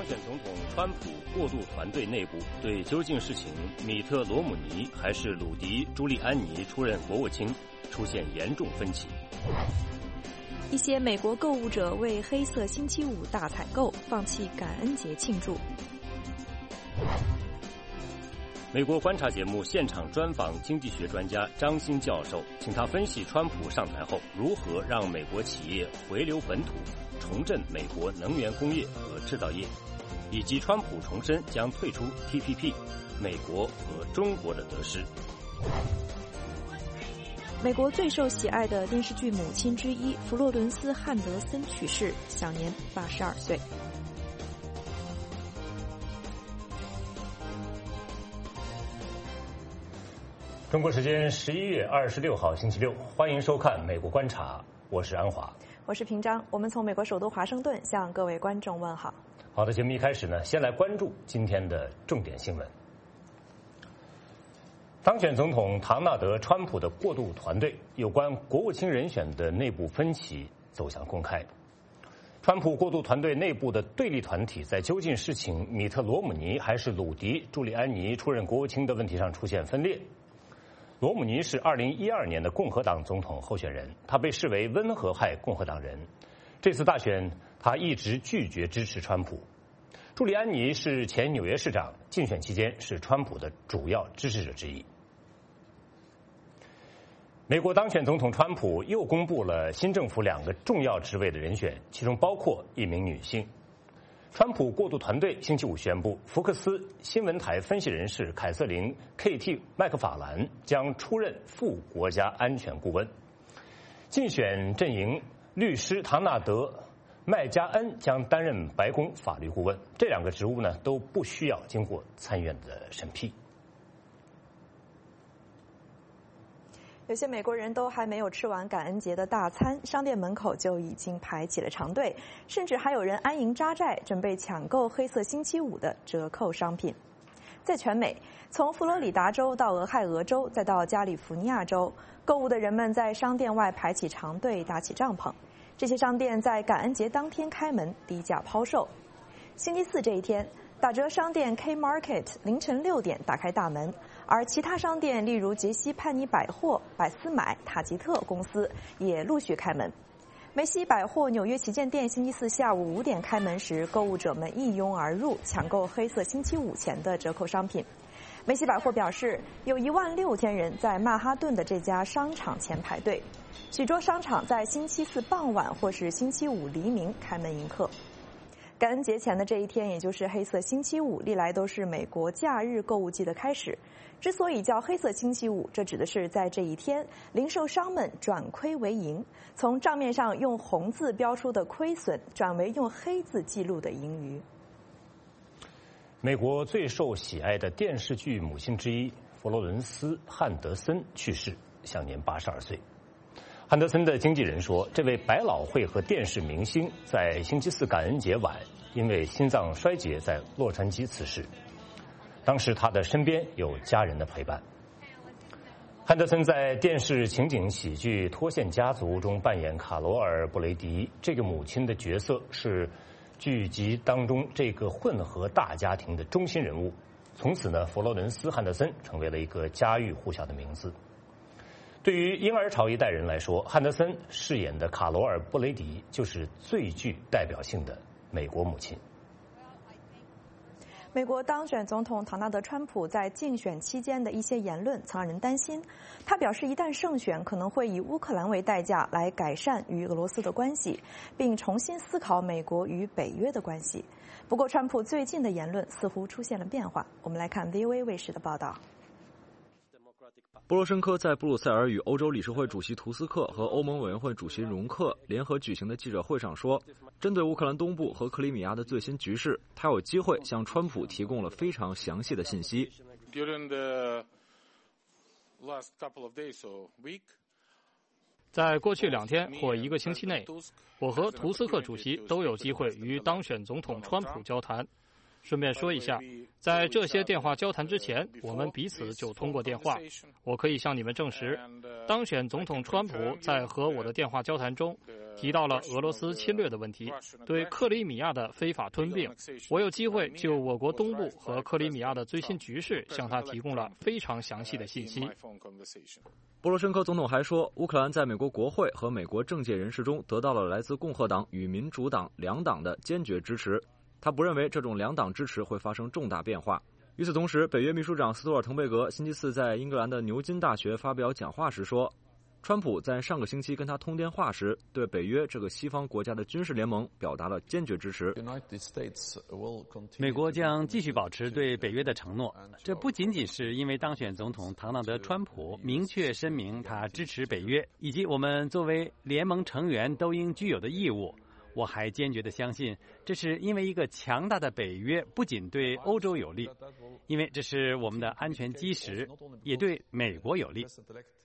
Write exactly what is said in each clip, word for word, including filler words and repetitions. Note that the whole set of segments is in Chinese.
当选总统川普过渡团队内部对究竟是请米特罗姆尼还是鲁迪朱利安尼出任国务卿出现严重分歧。 一些美国购物者为黑色星期五大采购放弃感恩节庆祝。 美国观察节目现场专访经济学专家张欣教授，请他分析川普上台后如何让美国企业回流本土，重振美国能源工业和制造业，以及川普重申将退出 T P P， 美国和中国的得失。 美国最受喜爱的电视剧母亲之一弗洛伦斯·汉德森去世，享年八十二岁。 中国时间十一月二十六号星期六，欢迎收看《美国观察》，我是安华， 我是平章。我们从美国首都华盛顿向各位观众问好。 好的，节目一开始呢，先来关注今天的重点新闻。当选总统唐纳德·川普的过渡团队有关国务卿人选的内部分歧走向公开。川普过渡团队内部的对立团体在究竟是请米特罗姆尼还是鲁迪朱利安尼出任国务卿的问题上出现分裂。罗姆尼是二零一二年的共和党总统候选人，他被视为温和派共和党人。这次大选，他一直拒绝支持川普。朱利安尼是前纽约市长，竞选期间是川普的主要支持者之一。美国当选总统川普又公布了新政府两个重要职位的人选，其中包括一名女性。川普过渡团队星期五宣布，福克斯新闻台分析人士凯瑟琳 K T 麦克法兰将出任副国家安全顾问。竞选阵营律师唐纳德麦加恩将担任白宫法律顾问，这两个职务呢都不需要经过参院的审批。 有些美国人都还没有吃完感恩节的大餐，商店门口就已经排起了长队，甚至还有人安营扎寨，准备抢购黑色星期五的折扣商品。在全美，从佛罗里达州到俄亥俄州，再到加利福尼亚州，购物的人们在商店外排起长队，搭起帐篷。这些商店在感恩节当天开门，低价抛售。星期四这一天，打折商店 K Market 凌晨六点打开大门，而其他商店例如杰西潘尼百货、百思买、塔吉特公司也陆续开门。梅西百货纽约旗舰店星期四下午五点开门时，购物者们一拥而入，抢购黑色星期五前的折扣商品。梅西百货表示，有一万六千人在曼哈顿的这家商场前排队，许多商场在星期四傍晚或是星期五黎明开门迎客。感恩节前的这一天，也就是黑色星期五，历来都是美国假日购物季的开始。之所以叫黑色星期五，这指的是在这一天，零售商们转亏为盈，从账面上用红字标出的亏损，转为用黑字记录的盈余。 美国最受喜爱的电视剧母亲之一佛罗伦斯·汉德森去世，享年八十二岁。汉德森的经纪人说，这位百老汇和电视明星在星期四感恩节晚因为心脏衰竭在洛杉矶辞世。当时他的身边有家人的陪伴。汉德森在电视情景喜剧《脱线家族》中扮演卡罗尔·布雷迪，这个母亲的角色是剧集当中这个混合大家庭的中心人物。从此呢，佛罗伦斯·汉德森成为了一个家喻户晓的名字。对于婴儿潮一代人来说，汉德森饰演的卡罗尔·布雷迪就是最具代表性的美国母亲。 美国当选总统唐纳德·川普在竞选期间的一些言论曾让人担心。他表示，一旦胜选，可能会以乌克兰为代价来改善与俄罗斯的关系，并重新思考美国与北约的关系。不过，川普最近的言论似乎出现了变化。我们来看 V O A 卫视的报道。 波罗申科在布鲁塞尔与欧洲理事会主席图斯克和欧盟委员会主席容克联合举行的记者会上说，针对乌克兰东部和克里米亚的最新局势，他有机会向川普提供了非常详细的信息。 在过去两天或一个星期内，我和图斯克主席都有机会与当选总统川普交谈。顺便说一下，在这些电话交谈之前，我们彼此就通过电话。我可以向你们证实，当选总统川普在和我的电话交谈中， 提到了俄罗斯侵略的问题，对克里米亚的非法吞并。我有机会就我国东部和克里米亚的最新局势向他提供了非常详细的信息。 波罗申科总统还说，乌克兰在美国国会和美国政界人士中得到了来自共和党与民主党两党的坚决支持。他不认为这种两党支持会发生重大变化。与此同时，北约秘书长斯托尔滕贝格星期四在英格兰的牛津大学发表讲话时说，川普在上个星期跟他通电话时，对北约这个西方国家的军事联盟表达了坚决支持。 美国将继续保持对北约的承诺，这不仅仅是因为当选总统唐纳德·川普明确声明他支持北约，以及我们作为联盟成员都应具有的义务。我还坚决地相信，这是因为一个强大的北约不仅对欧洲有利，因为这是我们的安全基石，也对美国有利。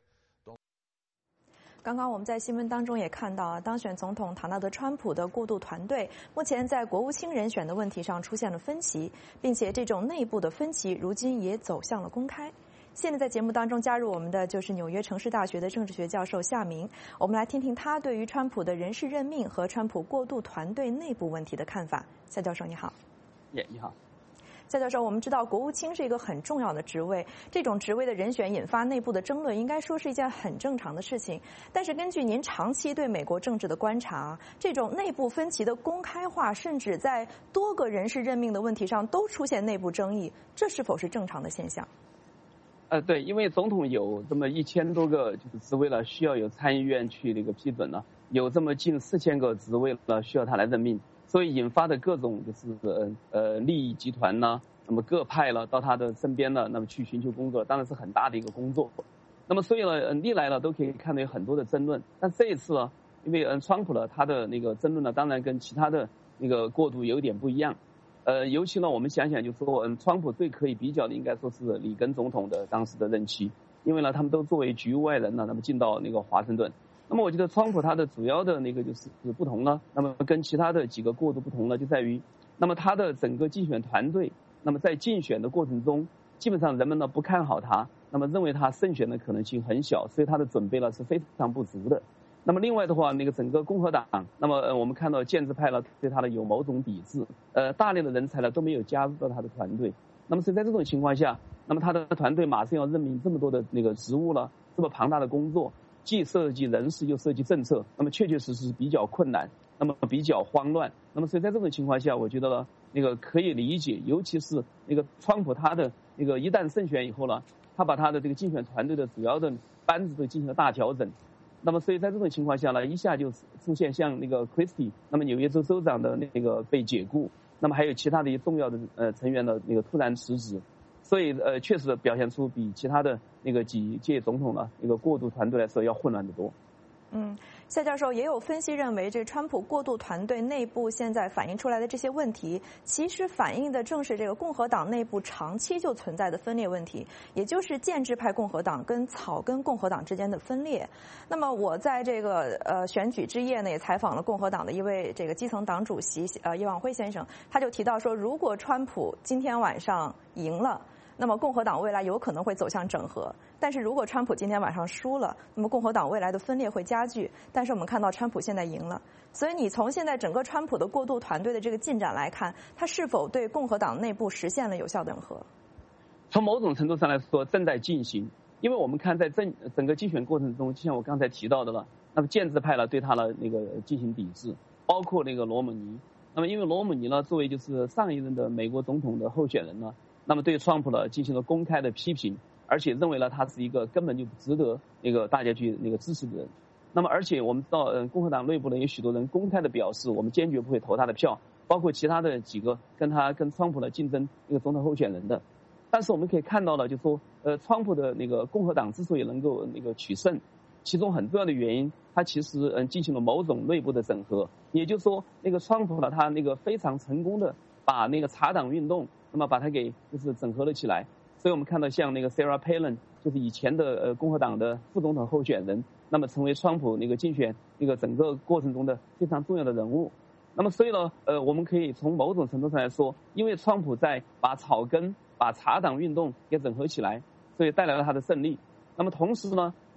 刚刚我们在新闻当中也看到啊，当选总统唐纳德·川普的过渡团队目前在国务卿人选的问题上出现了分歧，并且这种内部的分歧如今也走向了公开。现在在节目当中加入我们的就是纽约城市大学的政治学教授夏明，我们来听听他对于川普的人事任命和川普过渡团队内部问题的看法。夏教授你好。 耶，你好。 夏教授，我们知道国务卿是一个很重要的职位，这种职位的人选引发内部的争论，应该说是一件很正常的事情。但是根据您长期对美国政治的观察，这种内部分歧的公开化，甚至在多个人事任命的问题上都出现内部争议，这是否是正常的现象？ 呃，对，因为总统有这么一千多个就是职位了，需要有参议院去那个批准了，有这么近四千个职位了，需要他来任命，所以引发的各种就是呃呃利益集团呢，那么各派了到他的身边了，那么去寻求工作，当然是很大的一个工作。那么所以呢，历来呢都可以看到有很多的争论，但这一次呢，因为嗯川普呢他的那个争论呢，当然跟其他的那个过渡有点不一样。呃，尤其呢，我们想想就说，嗯，川普最可以比较的应该说是里根总统的当时的任期，因为呢，他们都作为局外人呢，那么进到那个华盛顿。那么我觉得川普他的主要的那个就是不同呢，那么跟其他的几个过渡不同呢，就在于，那么他的整个竞选团队，那么在竞选的过程中，基本上人们呢不看好他，那么认为他胜选的可能性很小，所以他的准备呢是非常不足的。那么另外的话，那个整个共和党，那么呃我们看到建制派呢对他的有某种抵制，呃大量的人才呢都没有加入到他的团队。那么所以在这种情况下，那么他的团队马上要任命这么多的那个职务了，这么庞大的工作，既涉及人事又涉及政策，那么确确实实是比较困难，那么比较慌乱。那么所以在这种情况下，我觉得呢那个可以理解，尤其是那个川普他的那个一旦胜选以后呢，他把他的这个竞选团队的主要的班子都进行了大调整。那么，所以在这种情况下呢，一下就出现像那个 Christie， 那么纽约州州长的那个被解雇，那么还有其他的一些重要的呃成员的那个突然辞职，所以呃确实表现出比其他的那个几届总统呢那个过渡团队来说要混乱得多。 嗯，夏教授也有分析认为，这川普过渡团队内部现在反映出来的这些问题，其实反映的正是这个共和党内部长期就存在的分裂问题，也就是建制派共和党跟草根共和党之间的分裂。那么我在这个呃选举之夜呢，也采访了共和党的一位这个基层党主席呃叶望辉先生，他就提到说，如果川普今天晚上赢了，那么共和党未来有可能会走向整合，但是如果川普今天晚上输了，那么共和党未来的分裂会加剧。但是我们看到川普现在赢了，所以你从现在整个川普的过渡团队的这个进展来看，他是否对共和党内部实现了有效整合？ 从某种程度上来说正在进行，因为我们看在整整个竞选过程中，就像我刚才提到的了，那么建制派呢对他的那个进行抵制，包括那个罗姆尼。那么因为罗姆尼呢作为就是上一任的美国总统的候选人呢，那么对川普呢进行了公开的批评，而且认为呢他是一个根本就不值得那个大家去那个支持的人。那么而且我们知道，嗯，共和党内部呢有许多人公开的表示，我们坚决不会投他的票，包括其他的几个跟他跟川普的竞争那个总统候选人的。但是我们可以看到了，就说呃，川普的那个共和党之所以能够那个取胜，其中很重要的原因，他其实嗯进行了某种内部的整合，也就是说，那个川普呢，他那个非常成功的把那个茶党运动，那么把它给就是整合了起来。所以我们看到像那个 Sarah Palin， 就是以前的呃共和党的副总统候选人，那么成为川普那个竞选那个整个过程中的非常重要的人物。那么所以呢，呃，我们可以从某种程度上来说，因为川普在把草根、把茶党运动给整合起来，所以带来了他的胜利。那么同时呢，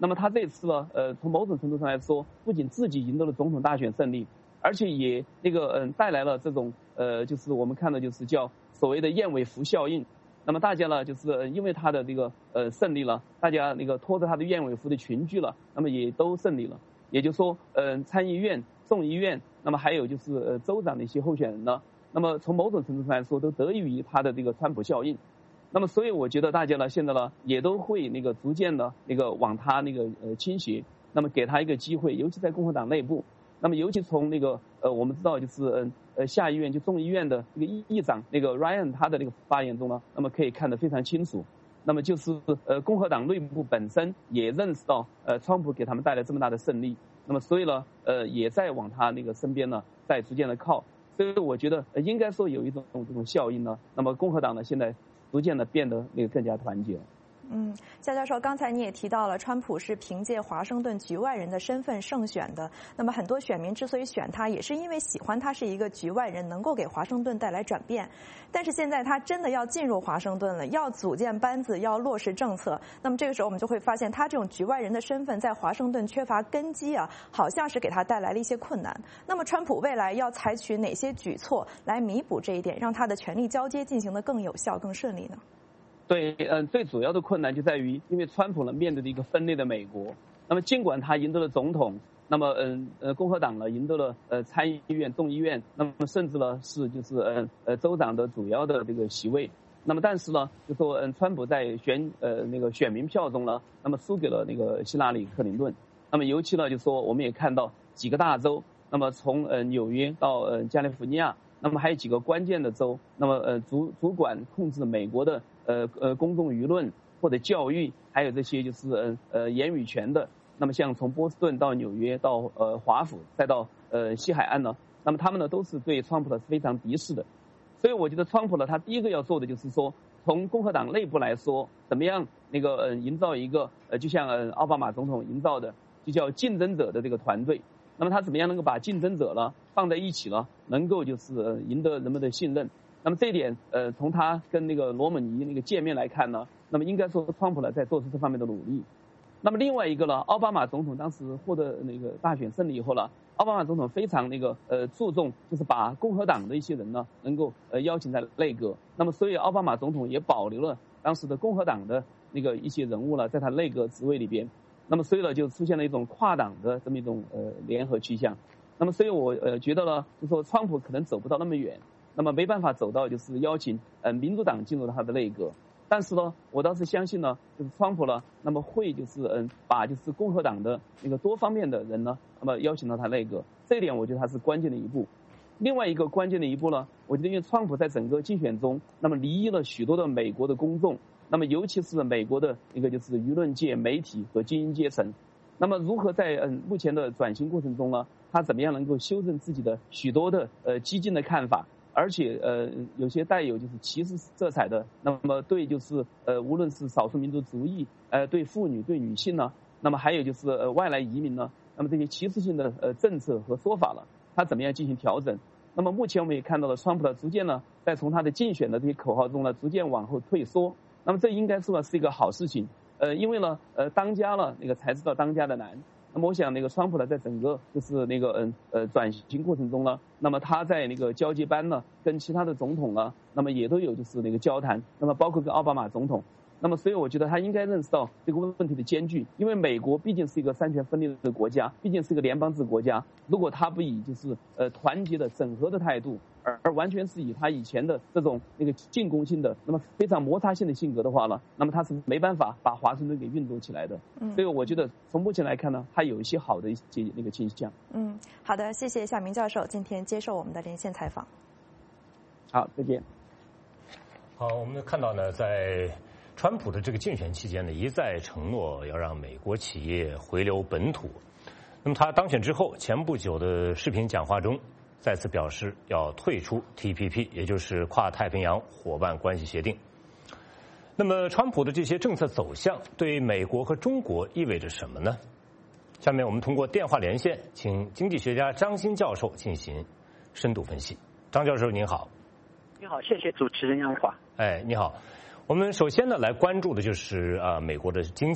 那么他这次呢，呃，从某种程度上来说，不仅自己赢得了总统大选胜利，而且也那个嗯、呃、带来了这种呃，就是我们看的就是叫所谓的燕尾服效应。那么大家呢，就是因为他的这个呃胜利了，大家那个拖着他的燕尾服的群聚了，那么也都胜利了。也就是说，嗯、呃，参议院、众议院，那么还有就是呃州长的一些候选人呢，那么从某种程度上来说，都得益于他的这个川普效应。那么，所以我觉得大家呢，现在呢也都会那个逐渐的那个往他那个呃倾斜，那么给他一个机会，尤其在共和党内部。那么，尤其从那个呃我们知道就是嗯呃下议院就众议院的那个议议长那个 Ryan 他的那个发言中呢，那么可以看得非常清楚。那么就是呃共和党内部本身也认识到呃川普给他们带来这么大的胜利，那么所以呢呃也在往他那个身边呢在逐渐的靠。所以我觉得呃应该说有一种这种效应呢，那么共和党呢现在逐渐的变得那个更加团结。 嗯，夏教授，刚才你也提到了，川普是凭借华盛顿局外人的身份胜选的。那么很多选民之所以选他，也是因为喜欢他是一个局外人，能够给华盛顿带来转变。但是现在他真的要进入华盛顿了，要组建班子，要落实政策。那么这个时候我们就会发现，他这种局外人的身份在华盛顿缺乏根基啊，好像是给他带来了一些困难。那么川普未来要采取哪些举措来弥补这一点，让他的权力交接进行得更有效、更顺利呢？ 对，嗯，最主要的困难就在于，因为川普呢面对的一个分裂的美国，那么尽管他赢得了总统，那么嗯呃共和党呢赢得了呃参议院、众议院，那么甚至呢是就是呃呃州长的主要的这个席位，那么但是呢就说嗯川普在选呃那个选民票中呢，那么输给了那个希拉里克林顿，那么尤其呢就说我们也看到几个大州，那么从呃纽约到呃加利福尼亚。那么还有几个关键的州，那么呃主主管控制美国的呃呃公众舆论或者教育，还有这些就是呃呃言语权的。那么像从波士顿到纽约到呃华府再到呃西海岸呢，那么他们呢都是对川普的非常敌视的。所以我觉得川普呢，他第一个要做的就是说，从共和党内部来说，怎么样那个呃营造一个呃就像呃奥巴马总统营造的，就叫竞争者的这个团队。那么他怎么样能够把竞争者呢放在一起呢？能够就是呃赢得人们的信任。那么这一点，呃，从他跟那个罗姆尼那个见面来看呢，那么应该说川普呢在做出这方面的努力。那么另外一个呢，奥巴马总统当时获得那个大选胜利以后呢，奥巴马总统非常那个呃注重，就是把共和党的一些人呢能够呃邀请在内阁。那么所以奥巴马总统也保留了当时的共和党的那个一些人物呢，在他内阁职位里边。那么所以呢，就出现了一种跨党的这么一种呃联合趋向。那么所以我呃觉得呢，就说川普可能走不到那么远，那么没办法走到就是邀请呃民主党进入他的内阁。但是呢，我倒是相信呢，就是川普呢，那么会就是嗯把就是共和党的那个多方面的人呢，那么邀请到他内阁。这一点我觉得他是关键的一步。另外一个关键的一步呢，我觉得因为川普在整个竞选中，那么离异了许多的美国的公众。那么尤其是美国的一个就是舆论界、媒体和精英阶层，那么如何在嗯目前的转型过程中呢，他怎么样能够修正自己的许多的呃激进的看法，而且呃有些带有就是歧视色彩的，那么对就是呃无论是少数民族主义，呃对妇女、对女性呢，那么还有就是呃外来移民呢，那么这些歧视性的呃政策和说法了，他怎么样进行调整？那么目前我们也看到了川普的逐渐呢，在从他的竞选的这些口号中呢，逐渐往后退缩。那么这应该说是一个好事情，呃，因为呢，呃，当家了那个才知道当家的难。那么我想那个川普呢，在整个就是那个嗯呃转型过程中呢，那么他在那个交接班呢，跟其他的总统呢，那么也都有就是那个交谈，那么包括跟奥巴马总统。那么所以我觉得他应该认识到这个问题的艰巨，因为美国毕竟是一个三权分立的国家，毕竟是一个联邦制国家，如果他不以就是呃团结的整合的态度，而而完全是以他以前的这种那个进攻性的，那么非常摩擦性的性格的话呢，那么他是没办法把华盛顿给运作起来的。嗯，所以我觉得从目前来看呢，他有一些好的一些那个倾向。 嗯，好的，谢谢夏明教授今天接受我们的连线采访。 好，再见。 好，我们看到呢，在川普的这个竞选期间呢，一再承诺要让美国企业回流本土。那么他当选之后，前不久的视频讲话中，再次表示要退出 T P P， 也就是跨太平洋伙伴关系协定。那么川普的这些政策走向对美国和中国意味着什么呢？下面我们通过电话连线，请经济学家张欣教授进行深度分析。张教授您好。 你好，谢谢主持人杨华。 哎，你好。我们首先呢来关注的就是啊、呃、美国的经济。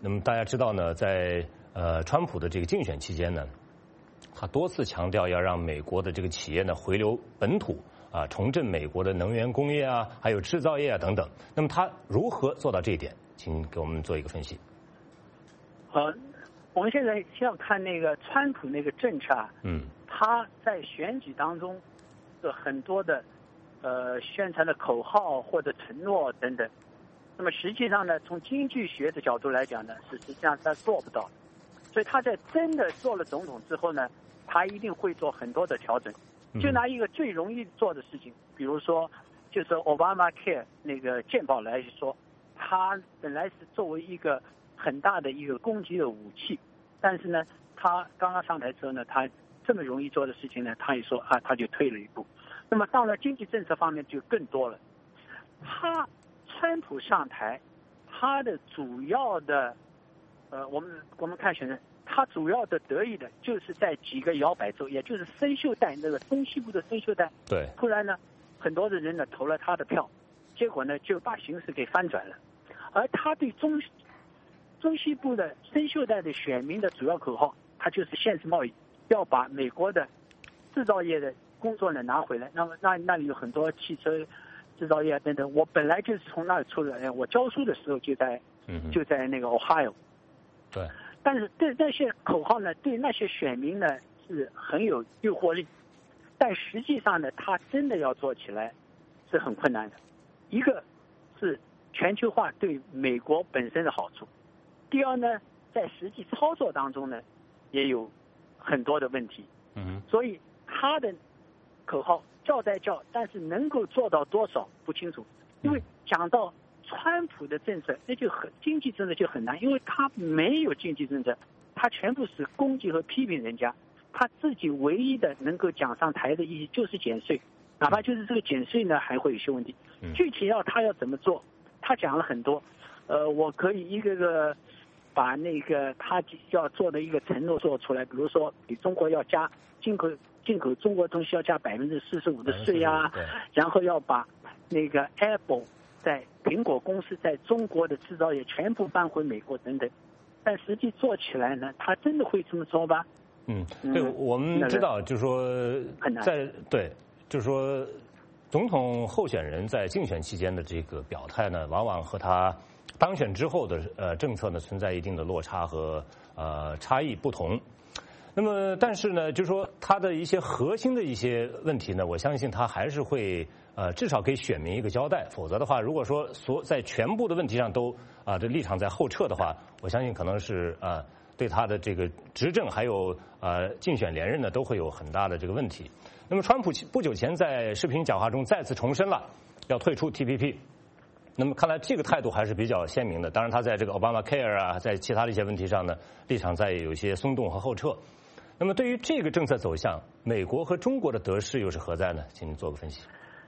那么大家知道呢，在呃川普的这个竞选期间呢，他多次强调要让美国的这个企业呢回流本土啊，重振美国的能源工业啊，还有制造业啊等等。那么他如何做到这一点？请给我们做一个分析。 呃，我们现在先要看那个川普那个政策啊，嗯，他在选举当中的很多的呃宣传的口号或者承诺等等。那么实际上呢，从经济学的角度来讲呢，是实际上他做不到的。所以他在真的做了总统之后呢，他一定会做很多的调整。就拿一个最容易做的事情，比如说，就是 Obamacare 那个健保来说，他本来是作为一个很大的一个攻击的武器，但是呢，他刚刚上台之后呢，他这么容易做的事情呢，他也说啊，他就退了一步。那么到了经济政策方面就更多了。他川普上台，他的主要的，呃，我们我们看选择，他主要的得益的就是在几个摇摆州，也就是生锈带那个东西部的生锈带。 对。 突然呢，很多的人呢投了他的票，结果呢就把形势给翻转了。而他对中中西部的生锈带的选民的主要口号，他就是限制贸易，要把美国的制造业的工作呢拿回来。那么那那里有很多汽车制造业等等，我本来就是从那里出来，我教书的时候就在、嗯、就在那个 Ohio。 对。 但是对那些口号呢，对那些选民呢是很有诱惑力，但实际上呢，他真的要做起来是很困难的。一个是全球化对美国本身的好处，第二呢，在实际操作当中呢，也有很多的问题。嗯，所以他的口号叫在叫，但是能够做到多少不清楚，因为讲到川普的政策，那就很经济政策就很难，因为他没有经济政策，他全部是攻击和批评人家，他自己唯一的能够讲上台的意义就是减税，哪怕就是这个减税呢，还会有些问题。具体要他要怎么做，他讲了很多，呃，我可以一个个把那个他要做的一个承诺做出来，比如说给中国要加进口进口中国东西要加百分之四十五的税啊，然后要把那个 Apple 在苹果公司在中国的制造业全部搬回美国等等，但实际做起来呢，他真的会这么做吧？ 嗯，对，我们知道，就是说，在对，就是说，总统候选人在竞选期间的这个表态呢，往往和他当选之后的呃政策呢存在一定的落差和呃差异不同。那么，但是呢，就是说他的一些核心的一些问题呢，我相信他还是会呃至少给选民一个交代。否则的话，如果说所在全部的问题上都啊这、呃、立场在后撤的话，我相信可能是啊、呃、对他的这个执政还有呃竞选连任呢都会有很大的这个问题。那么，川普不久前在视频讲话中再次重申了要退出 T P P。那么看来这个态度还是比较鲜明的。当然，他在这个 Obamacare 啊，在其他的一些问题上呢，立场在有一些松动和后撤。那么对于这个政策走向，美国和中国的得失又是何在呢？请您做个分析。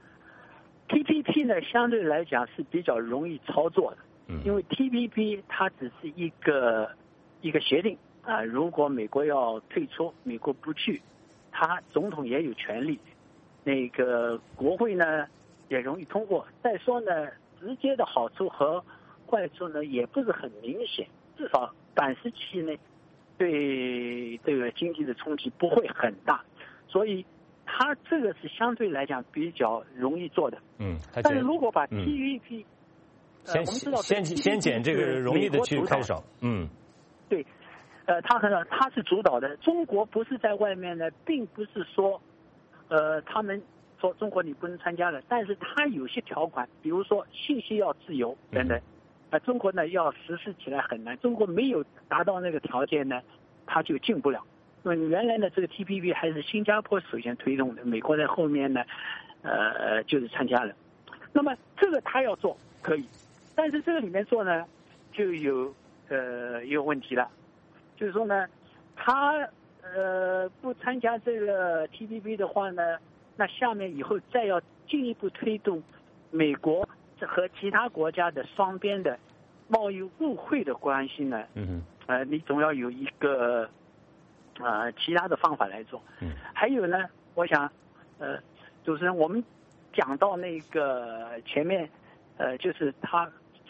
T P P 呢，相对来讲是比较容易操作的，嗯、因为 T P P 它只是一个一个协定啊、呃，如果美国要退出，美国不去，他总统也有权利，那个国会呢也容易通过。再说呢，直接的好处和坏处呢也不是很明显，至少短时期内对这个经济的冲击不会很大，所以它这个是相对来讲比较容易做的。嗯，但是如果把 T P P，、 嗯呃、先先先捡这个容易的去开手，嗯， 对，呃，他很他是主导的，中国不是在外面呢，并不是说，呃，他们说中国你不能参加了，但是他有些条款，比如说信息要自由等等。嗯啊，中国呢要实施起来很难，中国没有达到那个条件呢，他就进不了。那么原来呢，这个 T P P 还是新加坡首先推动的，美国在后面呢，呃，就是参加了。那么这个他要做可以，但是这个里面做呢，就有呃有问题了，就是说呢，他呃不参加这个 T P P 的话呢，那下面以后再要进一步推动美国和其他国家的双边的贸易互惠的关系呢，嗯，呃，你总要有一个呃其他的方法来做。嗯，还有呢，我想，呃，主持人，我们讲到那个前面，呃，就是他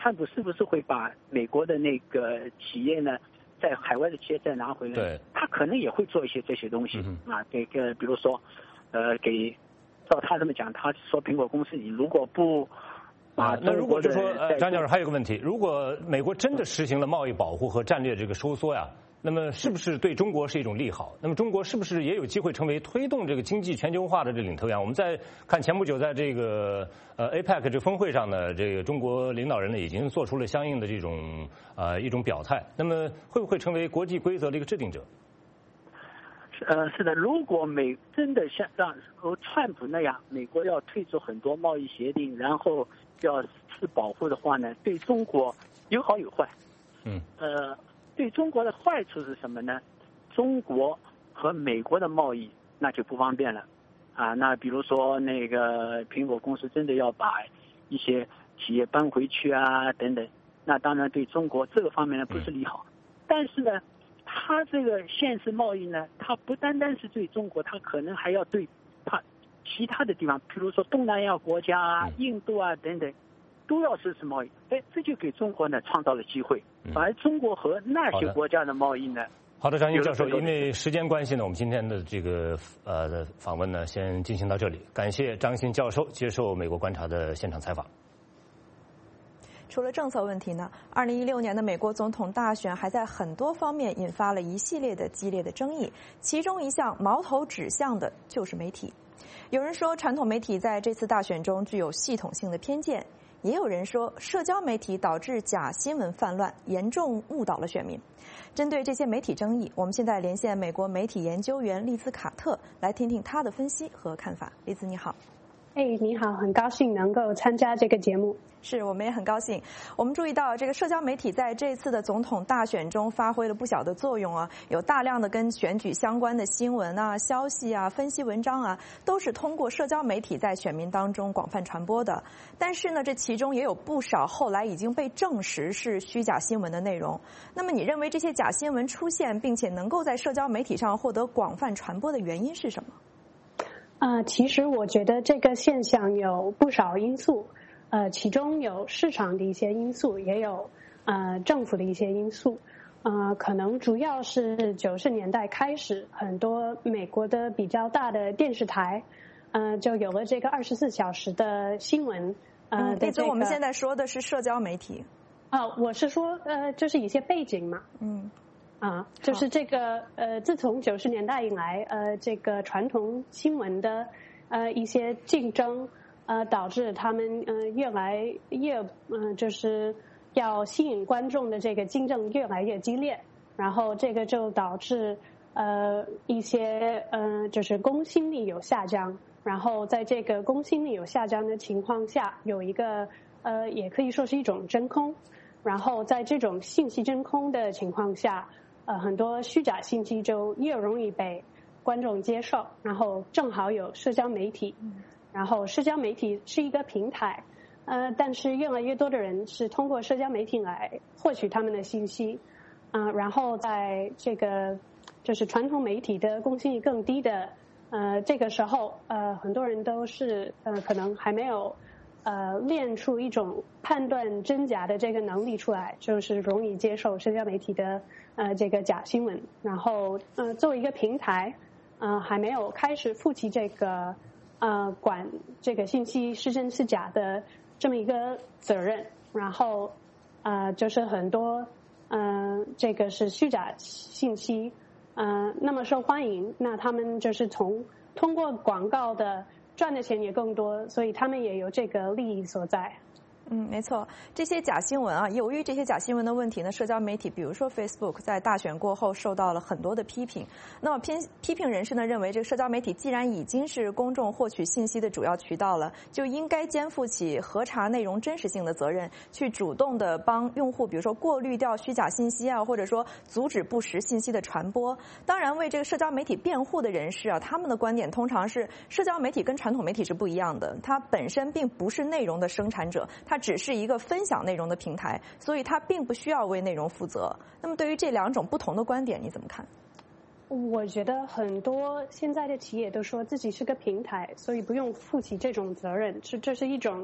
川普是不是会把美国的那个企业呢，在海外的企业再拿回来？ 对， 他可能也会做一些这些东西、 嗯、 啊，这个比如说，呃，给照他这么讲，他说苹果公司你如果不啊，那如果就说呃，张教授还有个问题，如果美国真的实行了贸易保护和战略这个收缩呀？那么是不是对中国是一种利好？那么中国是不是也有机会成为推动这个经济全球化的这领头羊？我们在看前不久在这个呃 A P E C 这峰会上呢，这个中国领导人呢已经做出了相应的这种呃一种表态。那么会不会成为国际规则的一个制定者？ 呃，是的，如果美真的像让如川普那样，美国要退出很多贸易协定，然后要是保护的话呢，对中国有好有坏。 嗯。 呃。对中国的坏处是什么呢？中国和美国的贸易那就不方便了，啊，那比如说那个苹果公司真的要把一些企业搬回去啊，等等，那当然对中国这个方面呢不是利好。但是呢，它这个现实贸易呢，它不单单是对中国，它可能还要对它其他的地方，比如说东南亚国家啊、印度啊等等。都要实施贸易，哎，这就给中国呢创造了机会，而中国和那些国家的贸易呢？ 好的，张英教授，因为时间关系呢，我们今天的这个呃访问呢，先进行到这里。感谢张欣教授接受美国观察的现场采访。 除了政策问题呢，二零一六年的美国总统大选还在很多方面引发了一系列的激烈的争议，其中一项矛头指向的就是媒体。有人说，传统媒体在这次大选中具有系统性的偏见。也有人说，社交媒体导致假新闻泛滥，严重误导了选民。针对这些媒体争议，我们现在连线美国媒体研究员丽兹卡特，来听听她的分析和看法。丽兹，你好。 哎，你好，很高兴能够参加这个节目。 是，我们也很高兴。我们注意到，这个社交媒体在这次的总统大选中发挥了不小的作用啊，有大量的跟选举相关的新闻啊、消息啊、分析文章啊，都是通过社交媒体在选民当中广泛传播的。但是呢，这其中也有不少后来已经被证实是虚假新闻的内容。那么，你认为这些假新闻出现，并且能够在社交媒体上获得广泛传播的原因是什么？ 呃，其实我觉得这个现象有不少因素。呃，其中有市场的一些因素，也有呃政府的一些因素。呃，可能主要是九十年代开始，很多美国的比较大的电视台，呃，就有了这个二十四小时的新闻。呃， 这个我们现在说的是社交媒体。 啊、呃，我是说呃，就是一些背景嘛。 嗯。 啊，就是这个呃，自从九十年代以来，呃，这个传统新闻的呃一些竞争。呃，导致他们呃越来越嗯、呃，就是要吸引观众的这个竞争越来越激烈，然后这个就导致呃一些呃就是公信力有下降，然后在这个公信力有下降的情况下，有一个呃也可以说是一种真空，然后在这种信息真空的情况下，呃很多虚假信息就越容易被观众接受，然后正好有社交媒体。然后社交媒体是一个平台，呃，但是越来越多的人是通过社交媒体来获取他们的信息，啊、呃，然后在这个就是传统媒体的公信力更低的呃这个时候，呃，很多人都是呃可能还没有呃练出一种判断真假的这个能力出来，就是容易接受社交媒体的呃这个假新闻，然后呃作为一个平台，呃还没有开始负起这个。呃，管这个信息是真是假的这么一个责任，然后呃，就是很多呃，这个是虚假信息，呃，那么受欢迎，那他们就是从通过广告的赚的钱也更多，所以他们也有这个利益所在。 嗯，没错，这些假新闻啊，由于这些假新闻的问题呢，社交媒体，比如说 Facebook， 在大选过后受到了很多的批评。那么批批评人士呢认为，这个社交媒体既然已经是公众获取信息的主要渠道了，就应该肩负起核查内容真实性的责任，去主动的帮用户，比如说过滤掉虚假信息啊，或者说阻止不实信息的传播。当然，为这个社交媒体辩护的人士啊，他们的观点通常是，社交媒体跟传统媒体是不一样的，它本身并不是内容的生产者，它只是一个分享内容的平台，所以它并不需要为内容负责。那么对于这两种不同的观点，你怎么看？ 我觉得很多现在的企业都说自己是个平台，所以不用负起这种责任，这这是一种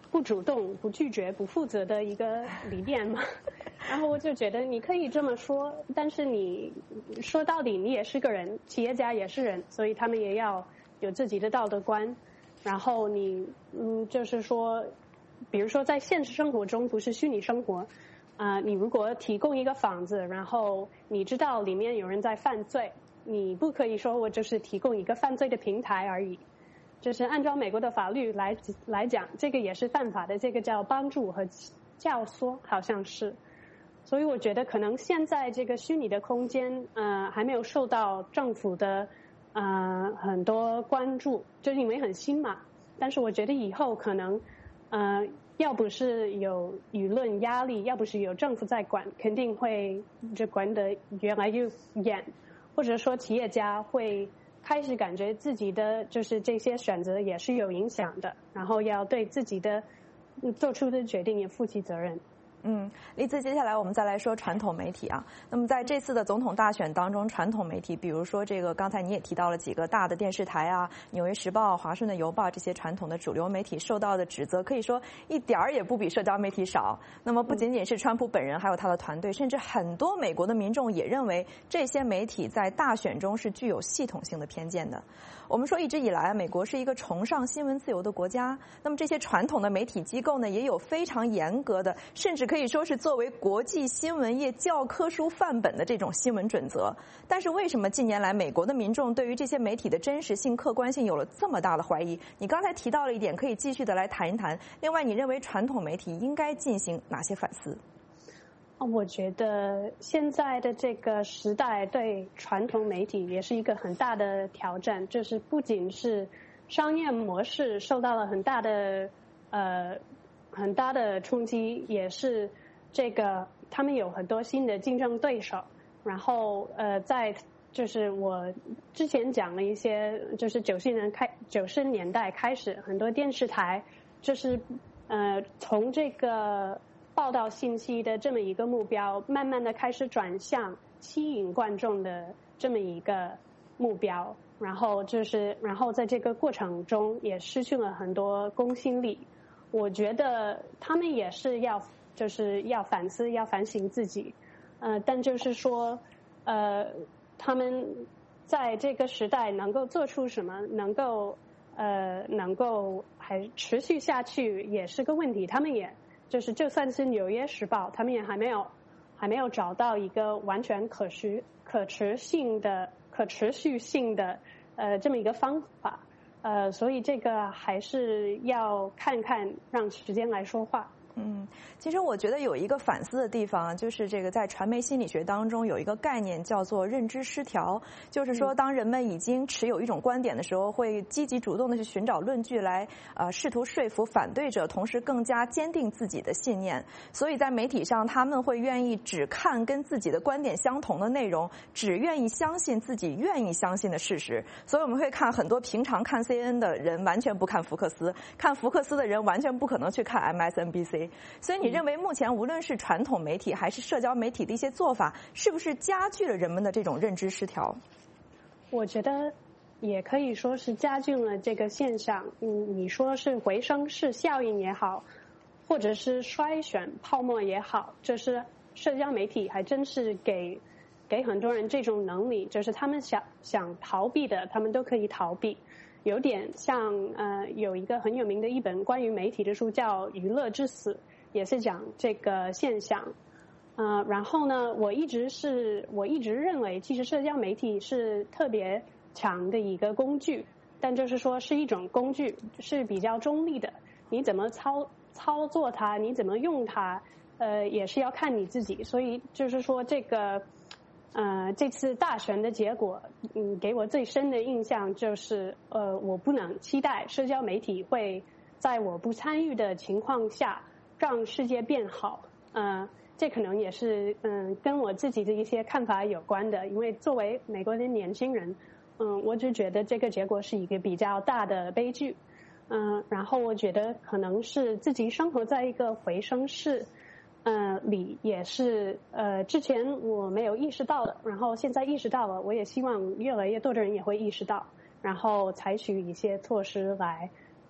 不主动、不拒绝、不负责的一个理念嘛。然后我就觉得你可以这么说，但是你说到底你也是个人，企业家也是人，所以他们也要有自己的道德观。然后你嗯，就是说，比如说在现实生活中，不是虚拟生活，啊、呃，你如果提供一个房子，然后你知道里面有人在犯罪，你不可以说我就是提供一个犯罪的平台而已。就是按照美国的法律来来讲，这个也是犯法的，这个叫帮助和教唆，好像是。所以我觉得可能现在这个虚拟的空间，呃，还没有受到政府的呃很多关注，就是因为很新嘛。但是我觉得以后可能，呃，要不是有舆论压力，要不是有政府在管，肯定会就管得越来越严，或者说企业家会开始感觉自己的就是这些选择也是有影响的，然后要对自己的做出的决定也负起责任。 嗯，丽兹，接下来我们再来说传统媒体啊。那么在这次的总统大选当中，传统媒体，比如说这个刚才你也提到了几个大的电视台啊，《纽约时报》、《华盛顿邮报》这些传统的主流媒体受到的指责，可以说一点儿也不比社交媒体少。那么不仅仅是川普本人，还有他的团队，甚至很多美国的民众也认为这些媒体在大选中是具有系统性的偏见的。我们说一直以来，美国是一个崇尚新闻自由的国家，那么这些传统的媒体机构呢，也有非常严格的，甚至可以说是作为国际新闻业教科书范本的这种新闻准则。但是为什么近年来美国的民众对于这些媒体的真实性、客观性有了这么大的怀疑？你刚才提到了一点，可以继续的来谈一谈。另外，你认为传统媒体应该进行哪些反思？ 我觉得现在的这个时代对传统媒体也是一个很大的挑战，就是不仅是商业模式受到了很大的呃很大的冲击，也是这个他们有很多新的竞争对手。然后呃，在就是我之前讲了一些，就是九十年开九十年代开始，很多电视台就是呃从这个报道信息的这么一个目标，慢慢的开始转向吸引观众的这么一个目标，然后就是，然后在这个过程中也失去了很多公信力。我觉得他们也是要，就是要反思，要反省自己。呃，但就是说，呃，他们在这个时代能够做出什么，能够呃能够还持续下去，也是个问题。他们也。就是就算是《纽约时报》，他们也还没有还没有找到一个完全可持可持性的可持续性的呃这么一个方法，呃，所以这个还是要看看，让时间来说话。 嗯，其实我觉得有一个反思的地方，就是这个在传媒心理学当中有一个概念叫做认知失调，就是说当人们已经持有一种观点的时候，会积极主动的去寻找论据来呃试图说服反对者，同时更加坚定自己的信念。所以在媒体上，他们会愿意只看跟自己的观点相同的内容，只愿意相信自己愿意相信的事实。所以我们会看很多平常看 C N N 的人完全不看福克斯，看福克斯的人完全不可能去看 M S N B C。所以你认为目前无论是传统媒体还是社交媒体的一些做法，是不是加剧了人们的这种认知失调？ 我觉得也可以说是加剧了这个现象。嗯，你说是回声式效应也好，或者是筛选泡沫也好，就是社交媒体还真是给给很多人这种能力，就是他们想想逃避的，他们都可以逃避。有点像呃，有一个很有名的一本关于媒体的书叫《娱乐至死》，也是讲这个现象。呃，然后呢，我一直是我一直认为，其实社交媒体是特别强的一个工具，但就是说是一种工具，是比较中立的。你怎么操操作它，你怎么用它，呃，也是要看你自己。所以就是说这个。呃，这次大选的结果，嗯，给我最深的印象就是，呃，我不能期待社交媒体会在我不参与的情况下让世界变好。呃，这可能也是嗯、呃、跟我自己的一些看法有关的，因为作为美国的年轻人，嗯、呃，我只觉得这个结果是一个比较大的悲剧。嗯、呃，然后我觉得可能是自己生活在一个回声式。呃，里也是呃，之前我没有意识到的，然后现在意识到了，我也希望越来越多的人也会意识到，然后采取一些措施来，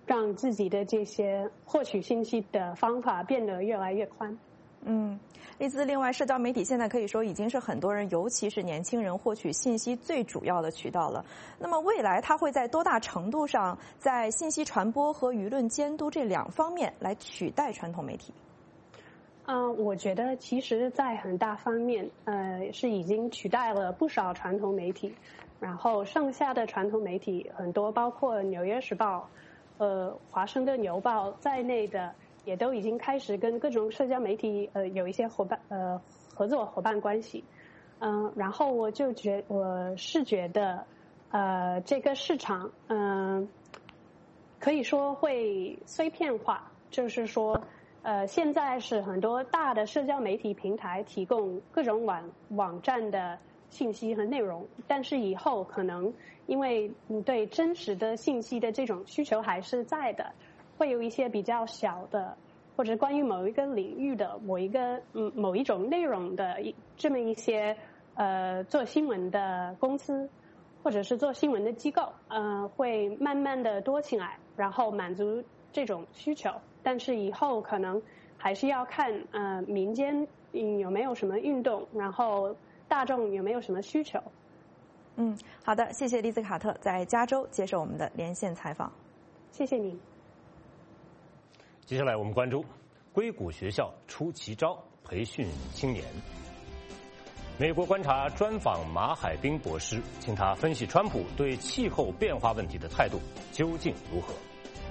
让自己的这些获取信息的方法变得越来越宽。 嗯，丽兹，另外，社交媒体现在可以说已经是很多人，尤其是年轻人获取信息最主要的渠道了。那么，未来它会在多大程度上在信息传播和舆论监督这两方面来取代传统媒体？ 嗯、呃，我觉得其实，在很大方面，呃，是已经取代了不少传统媒体。然后，剩下的传统媒体很多，包括《纽约时报》、呃，《华盛顿邮报》在内的。也都已经开始跟各种社交媒体呃有一些伙伴呃合作伙伴关系，嗯、呃，然后我就觉我是觉得呃这个市场嗯、呃、可以说会碎片化，就是说呃现在是很多大的社交媒体平台提供各种网网站的信息和内容，但是以后可能因为对真实的信息的这种需求还是在的。会有一些比较小的，或者关于某一个领域的某一个嗯某一种内容的一这么一些呃做新闻的公司，或者是做新闻的机构，呃会慢慢的多起来，然后满足这种需求。但是以后可能还是要看呃民间嗯有没有什么运动，然后大众有没有什么需求。 嗯，好的，谢谢丽兹卡特在加州接受我们的连线采访。 谢谢您。 接下来我们关注硅谷学校出奇招培训青年。美国观察专访马海兵博士，请他分析川普对气候变化问题的态度究竟如何。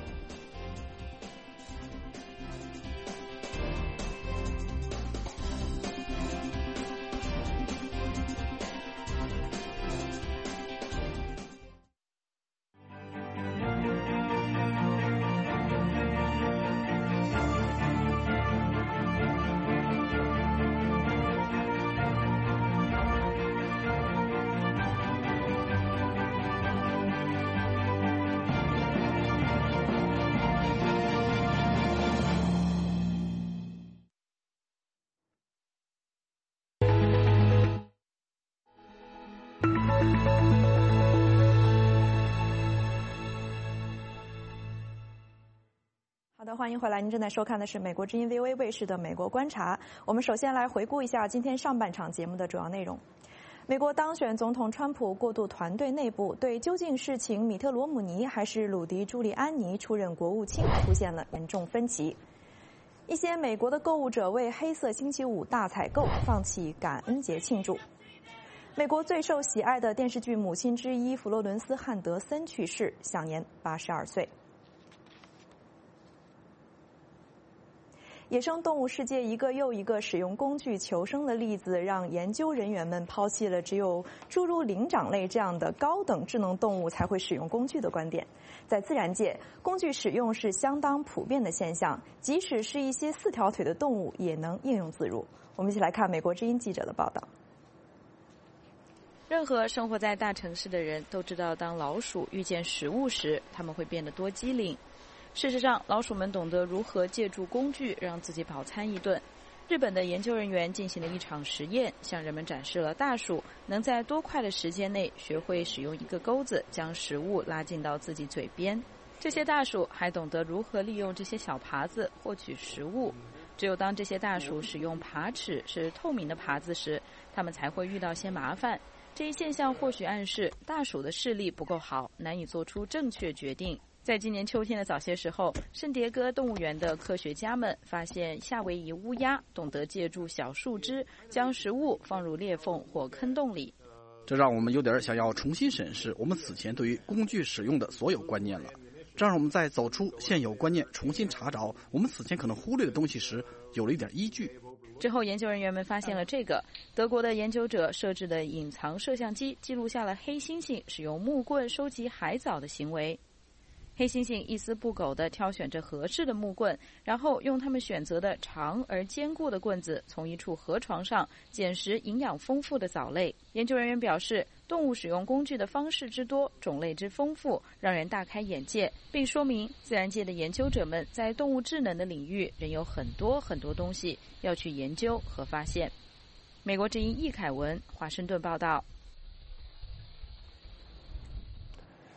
好的，欢迎回来。您正在收看的是美国之音 V O A 卫视的《美国观察》。我们首先来回顾一下今天上半场节目的主要内容。美国当选总统川普过渡团队内部对究竟是请米特罗姆尼还是鲁迪朱利安尼出任国务卿出现了严重分歧。一些美国的购物者为黑色星期五大采购放弃感恩节庆祝。美国最受喜爱的电视剧母亲之一弗罗伦斯·汉德森去世，享年八十二岁。野生动物世界一个又一个使用工具求生的例子，让研究人员们抛弃了只有诸如灵长类这样的高等智能动物才会使用工具的观点。在自然界，工具使用是相当普遍的现象，即使是一些四条腿的动物也能应用自如。我们一起来看美国之音记者的报道。 任何生活在大城市的人都知道，当老鼠遇见食物时，它们会变得多机灵。事实上，老鼠们懂得如何借助工具让自己饱餐一顿。日本的研究人员进行了一场实验，向人们展示了大鼠能在多快的时间内学会使用一个钩子将食物拉进到自己嘴边。这些大鼠还懂得如何利用这些小耙子获取食物。只有当这些大鼠使用爬齿是透明的耙子时，它们才会遇到些麻烦。这一现象或许暗示大鼠的视力不够好，难以做出正确决定。在今年秋天的早些时候，圣迭戈动物园的科学家们发现夏威夷乌鸦懂得借助小树枝将食物放入裂缝或坑洞里。 这让我们有点想要重新审视我们此前对于工具使用的所有观念了。这让我们在走出现有观念，重新查找我们此前可能忽略的东西时，有了一点依据。 之后，研究人员们发现了这个。德国的研究者设置的隐藏摄像机记录下了黑猩猩使用木棍收集海藻的行为。黑猩猩一丝不苟地挑选着合适的木棍，然后用他们选择的长而坚固的棍子从一处河床上捡拾营养丰富的藻类。研究人员表示，动物使用工具的方式之多，种类之丰富，让人大开眼界，并说明自然界的研究者们在动物智能的领域仍有很多很多东西要去研究和发现。美国之音易凯文，华盛顿报道。 美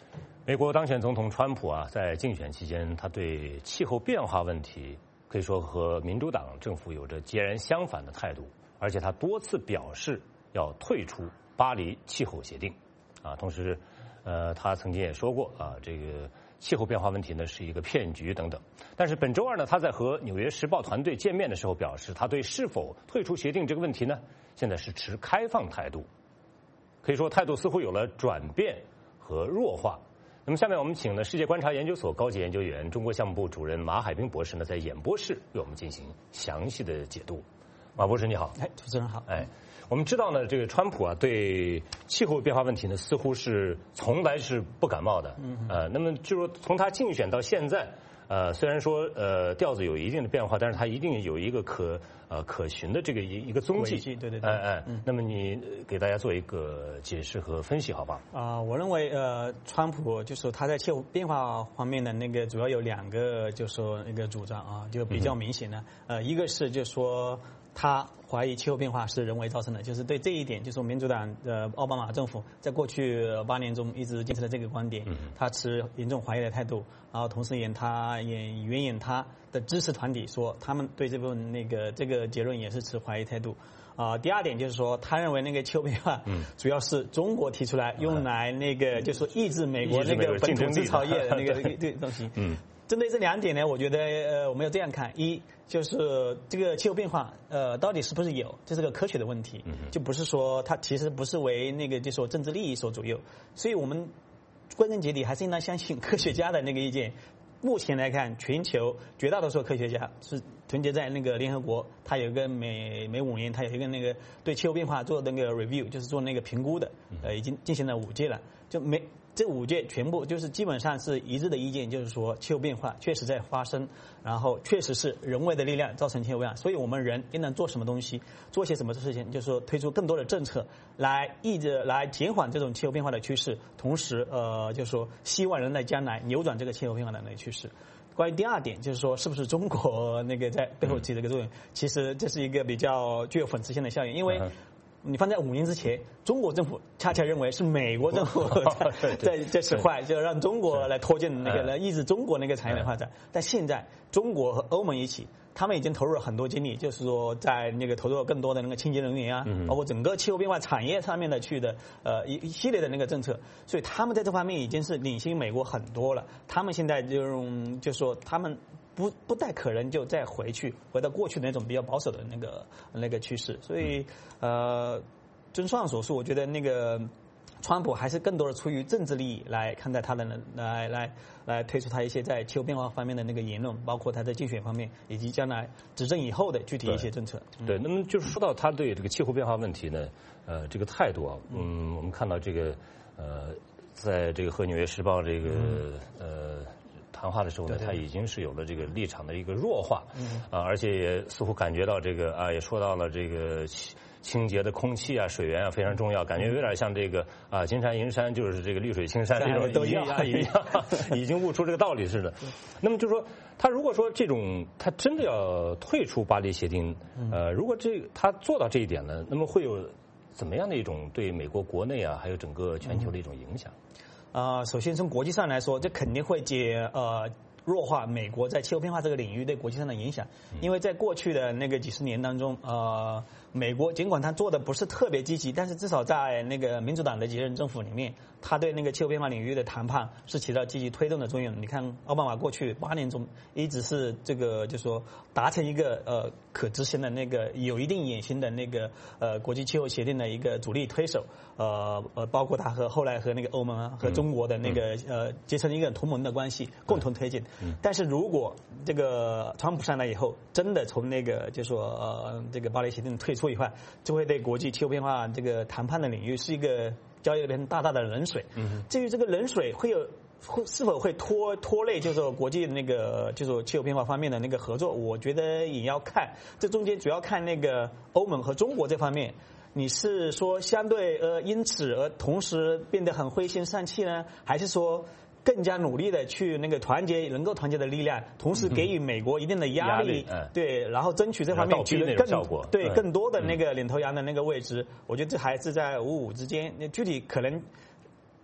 美国当选总统川普啊，在竞选期间，他对气候变化问题可以说和民主党政府有着截然相反的态度，而且他多次表示要退出巴黎气候协定，啊，同时，呃，他曾经也说过啊，这个气候变化问题呢是一个骗局等等。但是本周二呢，他在和《纽约时报》团队见面的时候表示，他对是否退出协定这个问题呢，现在是持开放态度，可以说态度似乎有了转变和弱化。那么下面我们请呢世界观察研究所高级研究员、中国项目部主任马海兵博士呢，在演播室为我们进行详细的解读。马博士你好。 哎，主持人好。 哎，我们知道呢，这个川普啊对气候变化问题呢似乎是从来是不感冒的。嗯。呃，那么就说从他竞选到现在，呃，虽然说呃调子有一定的变化，但是他一定有一个可呃可循的这个一一个踪迹。 对对对。 哎哎，嗯。那么你给大家做一个解释和分析，好吧？ 啊、呃，我认为呃，川普就是说他在气候变化方面的那个主要有两个，就是说那个主张啊，就比较明显的。嗯、呃，一个是就是说他怀疑气候变化是人为造成的，就是对这一点，就是说民主党的奥巴马政府在过去八年中一直坚持的这个观点，他持严重怀疑的态度，然后同时也他也援引他的支持团体说，他们对这部分那个这个结论也是持怀疑态度。啊、呃，第二点就是说，他认为那个气候变化主要是中国提出来，用来那个就是说抑制美国那个本土制造业的那个这个东西。嗯。针对这两点呢，我觉得呃，我们要这样看：一就是这个气候变化，呃，到底是不是有，这是个科学的问题，就不是说它其实不是为那个就说政治利益所左右。所以我们归根结底还是应当相信科学家的那个意见。目前来看，全球绝大多数科学家是团结在那个联合国，它有一个每每五年，它有一个那个对气候变化做那个 review， 就是做那个评估的，呃，已经进行了五届了，就每。这五届全部就是基本上是一致的意见，就是说气候变化确实在发生，然后确实是人为的力量造成气候变化，所以我们人应当做什么东西，做些什么事情，就是说推出更多的政策来抑制、来减缓这种气候变化的趋势，同时呃，就是说希望人在将来扭转这个气候变化的那个趋势。关于第二点，就是说是不是中国那个在背后起这个作用，其实这是一个比较具有讽刺性的效应，因为你放在五年之前，中国政府恰恰认为是美国政府在在在使坏，就让中国来拖进那个来抑制中国那个产业的发展。但现在中国和欧盟一起，他们已经投入了很多精力，就是说在那个投入了更多的那个清洁能源啊，包括整个气候变化产业上面的去的呃一一系列的那个政策，所以他们在这方面已经是领先美国很多了。他们现在就用就说他们。不不太可能就再回去回到过去的那种比较保守的那个那个趋势，所以呃，综上所述，我觉得那个川普还是更多的出于政治利益来看待他的来来来推出他一些在气候变化方面的那个言论，包括他在竞选方面以及将来执政以后的具体一些政策。 对，对那么就是说到他对这个气候变化问题呢，呃，这个态度啊，嗯，我们看到这个呃，在这个和《纽约时报》这个、嗯、呃。谈话的时候呢，他已经是有了这个立场的一个弱化，嗯啊，而且也似乎感觉到这个啊，也说到了这个清洁的空气啊、水源啊非常重要，感觉有点像这个啊金山银山就是这个绿水青山这种一样一样，已经悟出这个道理似的。那么就说他如果说这种他真的要退出巴黎协定，呃，如果这他做到这一点呢，那么会有怎么样的一种对美国国内啊，还有整个全球的一种影响？ 啊、呃，首先从国际上来说，这肯定会解呃弱化美国在气候变化这个领域对国际上的影响，因为在过去的那个几十年当中，呃，美国尽管他做的不是特别积极，但是至少在那个民主党的几任政府里面，他对那个气候变化领域的谈判是起到积极推动的作用。你看奥巴马过去八年中一直是这个就是说达成一个呃可执行的那个有一定野心的那个呃国际气候协定的一个主力推手，呃呃包括他和后来和那个欧盟啊和中国的那个呃结成一个同盟的关系，共同推进。但是如果这个川普上来以后，真的从那个就说呃这个巴黎协定退出以后，就会对国际气候变化这个谈判的领域是一个浇一盆大大的冷水。嗯，至于这个冷水会有会是否会拖拖累，就是说国际那个就是气候变化方面的那个合作，我觉得也要看这中间主要看那个欧盟和中国这方面。你是说相对呃因此而同时变得很灰心丧气呢，还是说更加努力的去那个团结能够团结的力量，同时给予美国一定的压力，嗯、对，然后争取这方面取得更对更多的那个领头羊的那个位置，嗯、我觉得这还是在五五之间，具体可能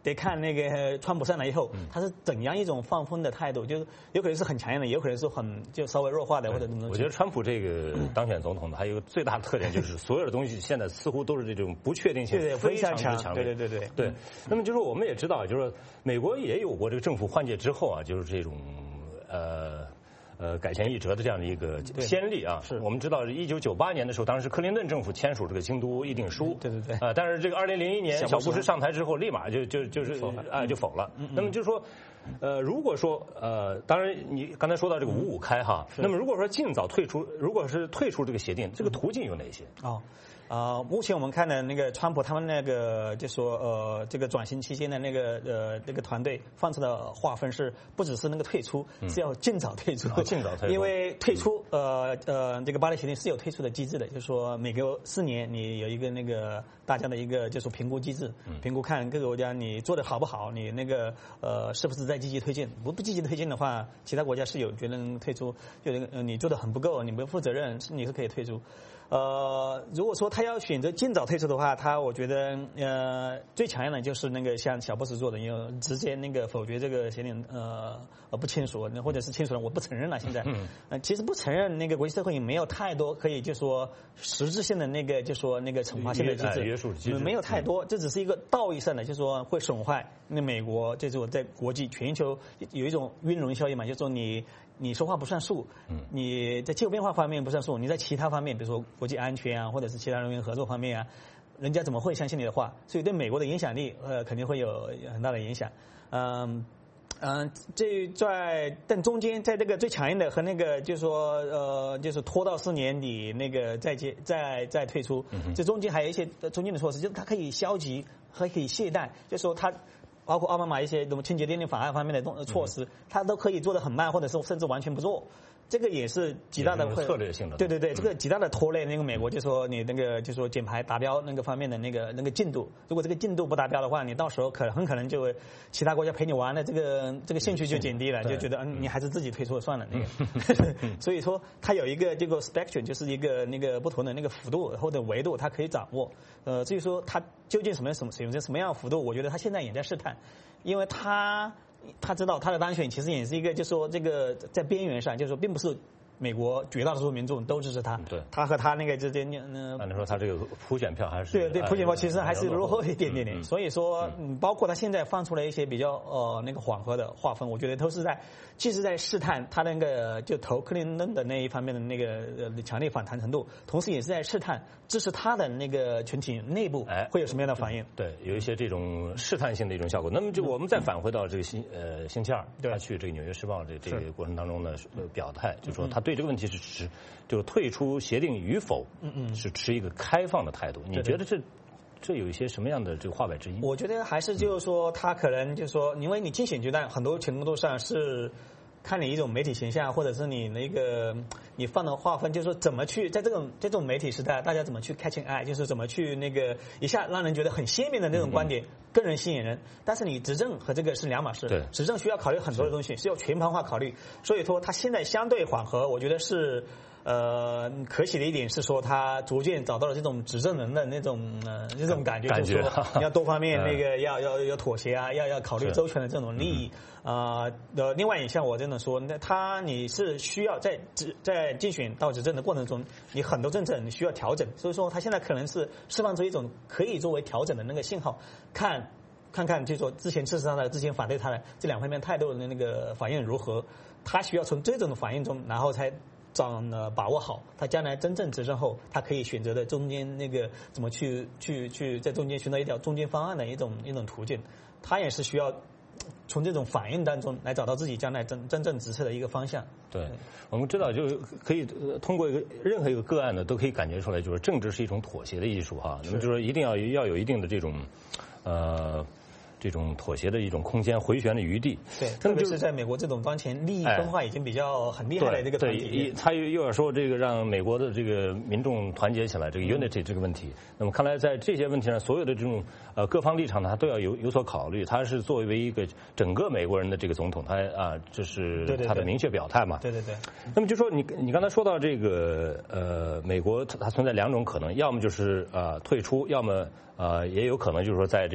得看那个川普上来以后，他是怎样一种放风的态度，就是有可能是很强硬的，也有可能是很就稍微弱化的或者怎么怎么。 我觉得川普这个当选总统的还有一个最大的特点就是所有的东西现在似乎都是这种不确定性非常之强烈。 对对对对对。那么就是我们也知道，就是美国也有过这个政府换届之后啊，就是这种呃。呃，改弦易辙的这样的一个先例啊， 是我们知道，一九九八年的时候，当时克林顿政府签署这个京都议定书， 对对对， 啊、呃，但是这个二零零一年小布什上台之后，立马就就就是啊、呃、就否了。 嗯嗯那么就是说，呃，如果说呃，当然你刚才说到这个五五开哈，那么如果说尽早退出，如果是退出这个协定，这个途径有哪些？ 哦。啊、呃，目前我们看的那个川普他们那个就说呃，这个转型期间的那个呃那个团队放出的划分是不只是那个退出，嗯、是要尽早退出， 哦、尽早退出， 因为退出呃呃这个巴黎协定是有退出的机制的，就是说每隔四年你有一个那个大家的一个就是评估机制，嗯、评估看各个国家你做的好不好，你那个呃是不是在积极推进，不不积极推进的话，其他国家是有觉得退出，就呃你做的很不够，你不负责任，你是可以退出。呃，如果说他要选择尽早退出的话，他我觉得呃最强硬的就是那个像小布什做的，因为直接那个否决这个协定，呃呃不签署，或者是签署了我不承认了。现在，嗯，呃其实不承认那个国际社会也没有太多可以就说实质性的那个就说那个惩罚性的机制， 约束机制没有太多，这只是一个道义上的，就是说会损坏那美国这种在国际全球有一种晕轮效应嘛，就是说你。你说话不算数，你在气候变化方面不算数，你在其他方面，比如说国际安全啊，或者是其他人员合作方面啊，人家怎么会相信你的话？所以对美国的影响力，呃，肯定会有很大的影响。嗯嗯，这在但中间在这个最强硬的和那个就是说呃，就是拖到四年底那个再接再再退出，这中间还有一些中间的措施，就是它可以消极和可以懈怠，就是说它。包括奥巴马一些什么清洁电力法案方面的动措施，他都可以做得很慢，或者是甚至完全不做。这个也是极大的策略性的。 对对对，这个极大的拖累那个美国，就说你那个就说减排达标那个方面的那个那个进度，如果这个进度不达标的话，你到时候可很可能就会其他国家陪你玩的这个这个兴趣就减低了，就觉得嗯你还是自己退出算了那个。所以说它有一个这个 spectrum， 就是一个那个不同的那个幅度或者维度，它可以掌握。呃，至于说它究竟什么什么选择什么样的幅度，我觉得它现在也在试探，因为它。他知道他的当选其实也是一个，就是说这个在边缘上，就是说并不是美国绝大多数民众都支持他。 对， 他和他那个之间，嗯， 按理说他这个普选票还是对对普选票其实还是落后一点点点。 嗯、 所以说，嗯，包括他现在放出了一些比较呃那个缓和的划分，我觉得都是在既是在试探他那个就投克林顿的那一方面的那个呃强烈反弹程度，同时也是在试探支持他的那个群体内部会有什么样的反应。 哎、对，有一些这种试探性的一种效果。那么就我们再返回到这个星呃星期二，他去这个《纽约时报》这这个过程当中呢，表态就说他对这个问题是持就退出协定与否，嗯嗯，是持一个开放的态度。你觉得这这有一些什么样的这个话外之音？ 我觉得还是就是说，他可能就是说，因为你竞选阶段很多程度上是看你一种媒体形象，或者是你那个你放的划分，就是说怎么去在这种这种媒体时代，大家怎么去 catching eye， 就是怎么去那个一下让人觉得很鲜明的那种观点，更人吸引人。但是你执政和这个是两码事， 对， 执政需要考虑很多的东西，是要全盘化考虑。所以说，他现在相对缓和，我觉得是。呃，可喜的一点是说，他逐渐找到了这种执政人的那种呃这种感觉， 感觉就是说你要多方面那个要要要妥协啊，要要考虑周全的这种利益啊。呃，另外也像我真的说，那他你是需要在执在竞选到执政的过程中，你很多政策你需要调整，所以说他现在可能是释放出一种可以作为调整的那个信号，看。看看，就是说之前支持他的、之前反对他的这两方面态度的那个反应如何，他需要从这种反应中，然后才掌呃把握好他将来真正执政后，他可以选择的中间那个怎么去去去在中间寻找一条中间方案的一种一种途径，他也是需要从这种反应当中来找到自己将来真真正执策的一个方向。 对，我们知道就可以通过一个任何一个个案呢，都可以感觉出来，就是政治是一种妥协的艺术哈。那么就是说一定要要有一定的这种呃。这种妥协的一种空间、回旋的余地。 对，特别是在美国这种当前利益分化已经比较很厉害的这个团体， 对，他又又要说这个让美国的这个民众团结起来，这个 unity 这个问题。那么看来在这些问题上，所有的这种呃各方立场呢，他都要有有所考虑。他是作为一个整个美国人的这个总统，他啊这是他的明确表态嘛。 对对对。 那么就说你你刚才说到这个呃美国它存在两种可能，要么就是呃退出，要么呃也有可能就是说在这种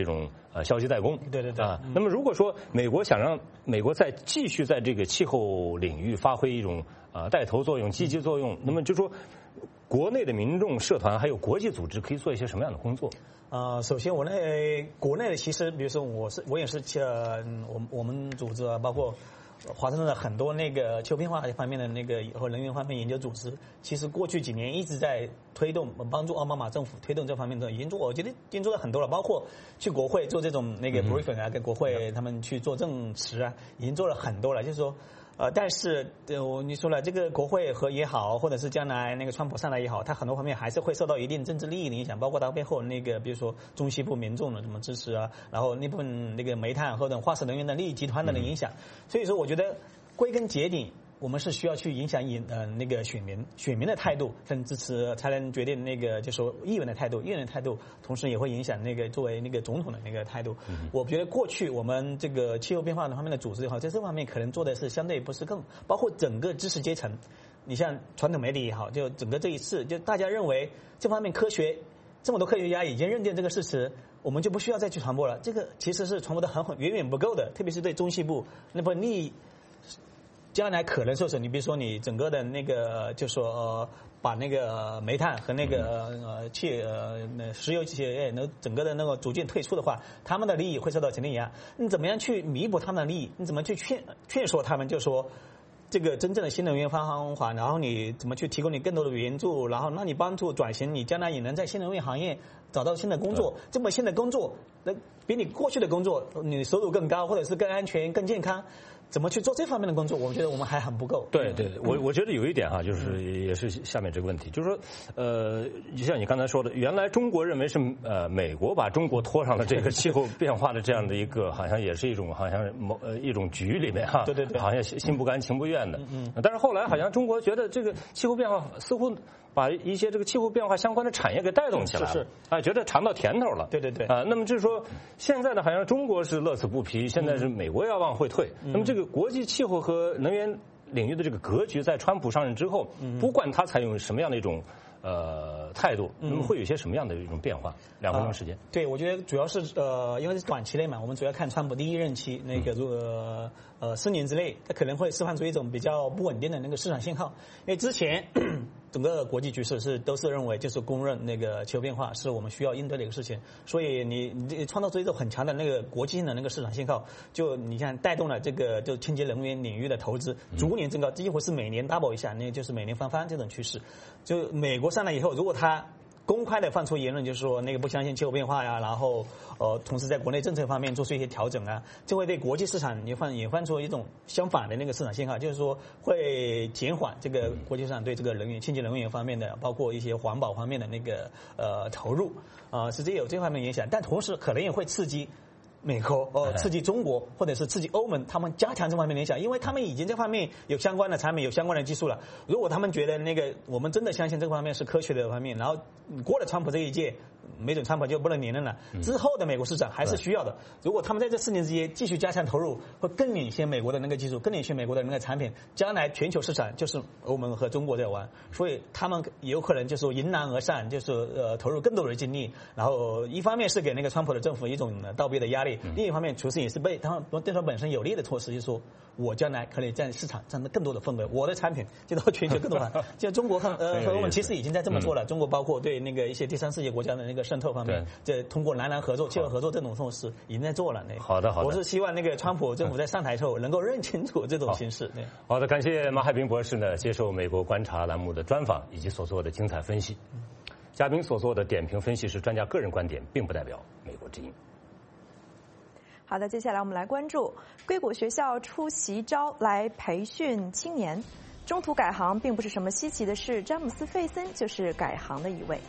呃消极怠工。 对对对。 啊，那么如果说美国想让美国再继续在这个气候领域发挥一种啊带头作用、积极作用，那么就说国内的民众社团还有国际组织可以做一些什么样的工作？ 呃，首先我呢，国内的其实，比如说我是我也是呃，我我们组织啊，包括华盛顿的很多那个气候变化方面的那个和能源方面研究组织，其实过去几年一直在推动帮助奥巴马政府推动这方面的已经做，我觉得已经做了很多了，包括去国会做这种那个 briefing 啊，跟国会他们去做证词啊，已经做了很多了，就是说。呃，但是呃，你说了这个国会和也好，或者是将来那个川普上来也好，他很多方面还是会受到一定政治利益的影响，包括他背后那个，比如说中西部民众的什么支持啊，然后那部分那个煤炭或者化石能源的利益集团的影响。所以说，我觉得归根结底，我们是需要去影响引呃那个选民选民的态度跟支持，才能决定那个就说议员的态度，议员的态度，同时也会影响那个作为那个总统的那个态度。嗯、我觉得过去我们这个气候变化的方面的组织的话，在这方面可能做的是相对不是更，包括整个知识阶层，你像传统媒体也好，就整个这一次，就大家认为这方面科学这么多科学家已经认定这个事实。我们就不需要再去传播了，这个其实是传播的很远远不够的，特别是对中西部那部分利益。将来可能说是你比如说你整个的那个就说呃把那个煤炭和那个呃气呃石油这些能整个的那个逐渐退出的话，他们的利益会受到肯定压。你怎么样去弥补他们的利益？你怎么去劝劝说他们？就说这个真正的新能源方法，然后你怎么去提供你更多的援助，然后让你帮助转型，你将来也能在新能源行业找到新的工作。这么新的工作，那比你过去的工作你收入更高，或者是更安全、更健康。怎么去做这方面的工作？我觉得我们还很不够。 对对，我我觉得有一点哈，就是也是下面这个问题，就是说，呃，就像你刚才说的，原来中国认为是呃美国把中国拖上了这个气候变化的这样的一个，好像也是一种好像某呃一种局里面哈， 对对对， 好像心不甘情不愿的。嗯。但是后来好像中国觉得这个气候变化似乎把一些这个气候变化相关的产业给带动起来了， 是是啊，觉得尝到甜头了。 对对对。 啊，那么就是说，现在呢，好像中国是乐此不疲，现在是美国要往回退。那么这个国际气候和能源领域的这个格局，在川普上任之后，不管他采用什么样的一种呃态度，那么会有些什么样的一种变化？两分钟时间。 对，我觉得主要是呃，因为是短期内嘛，我们主要看川普第一任期那个如果呃四年之内，它可能会释放出一种比较不稳定的那个市场信号，因为之前。整个国际局势是都是认为就是公认那个气候变化是我们需要应对的一个事情，所以你你创造出一种很强的那个国际性的那个市场信号，就你看带动了这个就清洁能源领域的投资逐年增高，几乎是每年 double 一下，那就是每年翻番这种趋势。就美国上来以后，如果他公开的放出言论，就是说那个不相信气候变化呀，然后呃，同时在国内政策方面做出一些调整啊，就会对国际市场也放也放出一种相反的那个市场信号，就是说会减缓这个国际市场对这个能源、清洁能源方面的，包括一些环保方面的那个呃投入啊、呃，实际有这方面影响，但同时可能也会刺激。美国哦，刺激中国或者是刺激欧盟，他们加强这方面的影响，因为他们已经这方面有相关的产品、有相关的技术了。如果他们觉得那个我们真的相信这方面是科学的方面，然后过了川普这一届，没准川普就不能连任了。之后的美国市场还是需要的。如果他们在这四年之间继续加强投入，会更领先美国的那个技术，更领先美国的那个产品。将来全球市场就是欧盟和中国在玩，所以他们有可能就是迎难而上，就是呃投入更多的精力。然后一方面是给那个川普的政府一种倒逼的压力。另一方面，其实也是被他们对他本身有利的措施，就是说我将来可以在市场占到更多的份额，我的产品就到全球更多化。就中国和呃和我们其实已经在这么做了。中国包括对那个一些第三世界国家的那个渗透方面，这通过南南合作、气候合作这种措施已经在做了。那好的好的， 我是希望那个川普政府在上台之后能够认清楚这种形势。对， 好的，感谢马海平博士呢接受美国观察栏目的专访以及所做的精彩分析。嘉宾所做的点评分析是专家个人观点，并不代表美国之音。 好的，接下来我们来关注硅谷学校出奇招来培训青年，中途改行并不是什么稀奇的事。詹姆斯·费森就是改行的一位。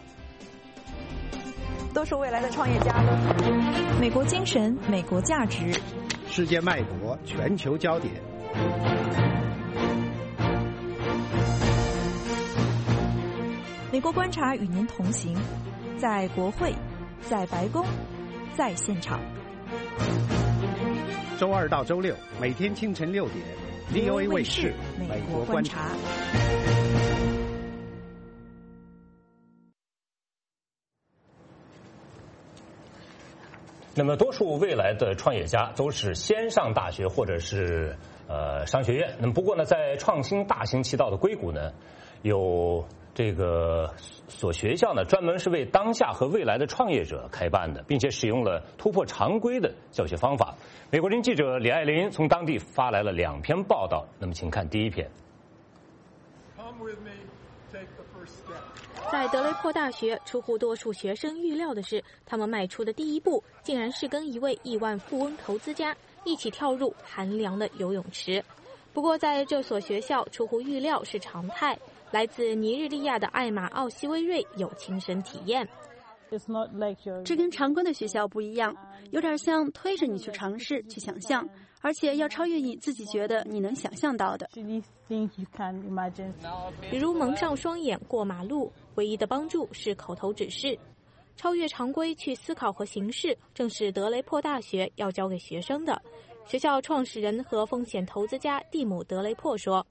都是未来的创业家。美国精神，美国价值， 世界脉搏，全球焦点。 美国观察与您同行，在国会，在白宫，在现场。 周二到周六，每天清晨六点 ，V O A 卫视《美国观察》。 那么，多数未来的创业家都是先上大学或者是呃商学院。那么，不过呢，在创新大行其道的硅谷呢，有这个所学校呢，专门是为当下和未来的创业者开办的，并且使用了突破常规的教学方法。美国之音记者李爱林从当地发来了两篇报道。那么，请看第一篇。 在德雷珀大学，出乎多数学生预料的是，他们迈出的第一步，竟然是跟一位亿万富翁投资家一起跳入寒凉的游泳池。不过，在这所学校，出乎预料是常态。来自尼日利亚的艾玛·奥西威瑞有亲身体验。 这跟常规的学校不一样，有点像推着你去尝试、去想象，而且要超越你自己觉得你能想象到的。 比如蒙上双眼过马路，唯一的帮助是口头指示。超越常规去思考和行事，正是德雷珀大学要教给学生的。学校创始人和风险投资家蒂姆·德雷珀说：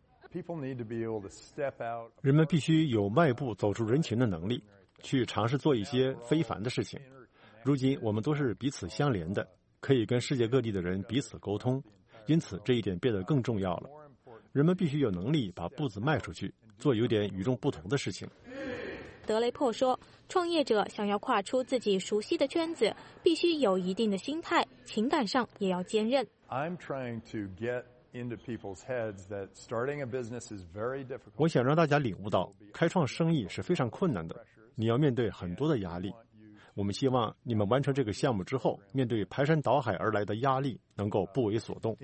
人们必须有迈步走出人群的能力，去尝试做一些非凡的事情。如今我们都是彼此相连的，可以跟世界各地的人彼此沟通，因此这一点变得更重要了。人们必须有能力把步子迈出去，做有点与众不同的事情。 德雷珀说，创业者想要跨出自己熟悉的圈子，必须有一定的心态，情感上也要坚韧。 我想让大家领悟到，开创生意是非常困难的，你要面对很多的压力。我们希望你们完成这个项目之后，面对排山倒海而来的压力，能够不为所动。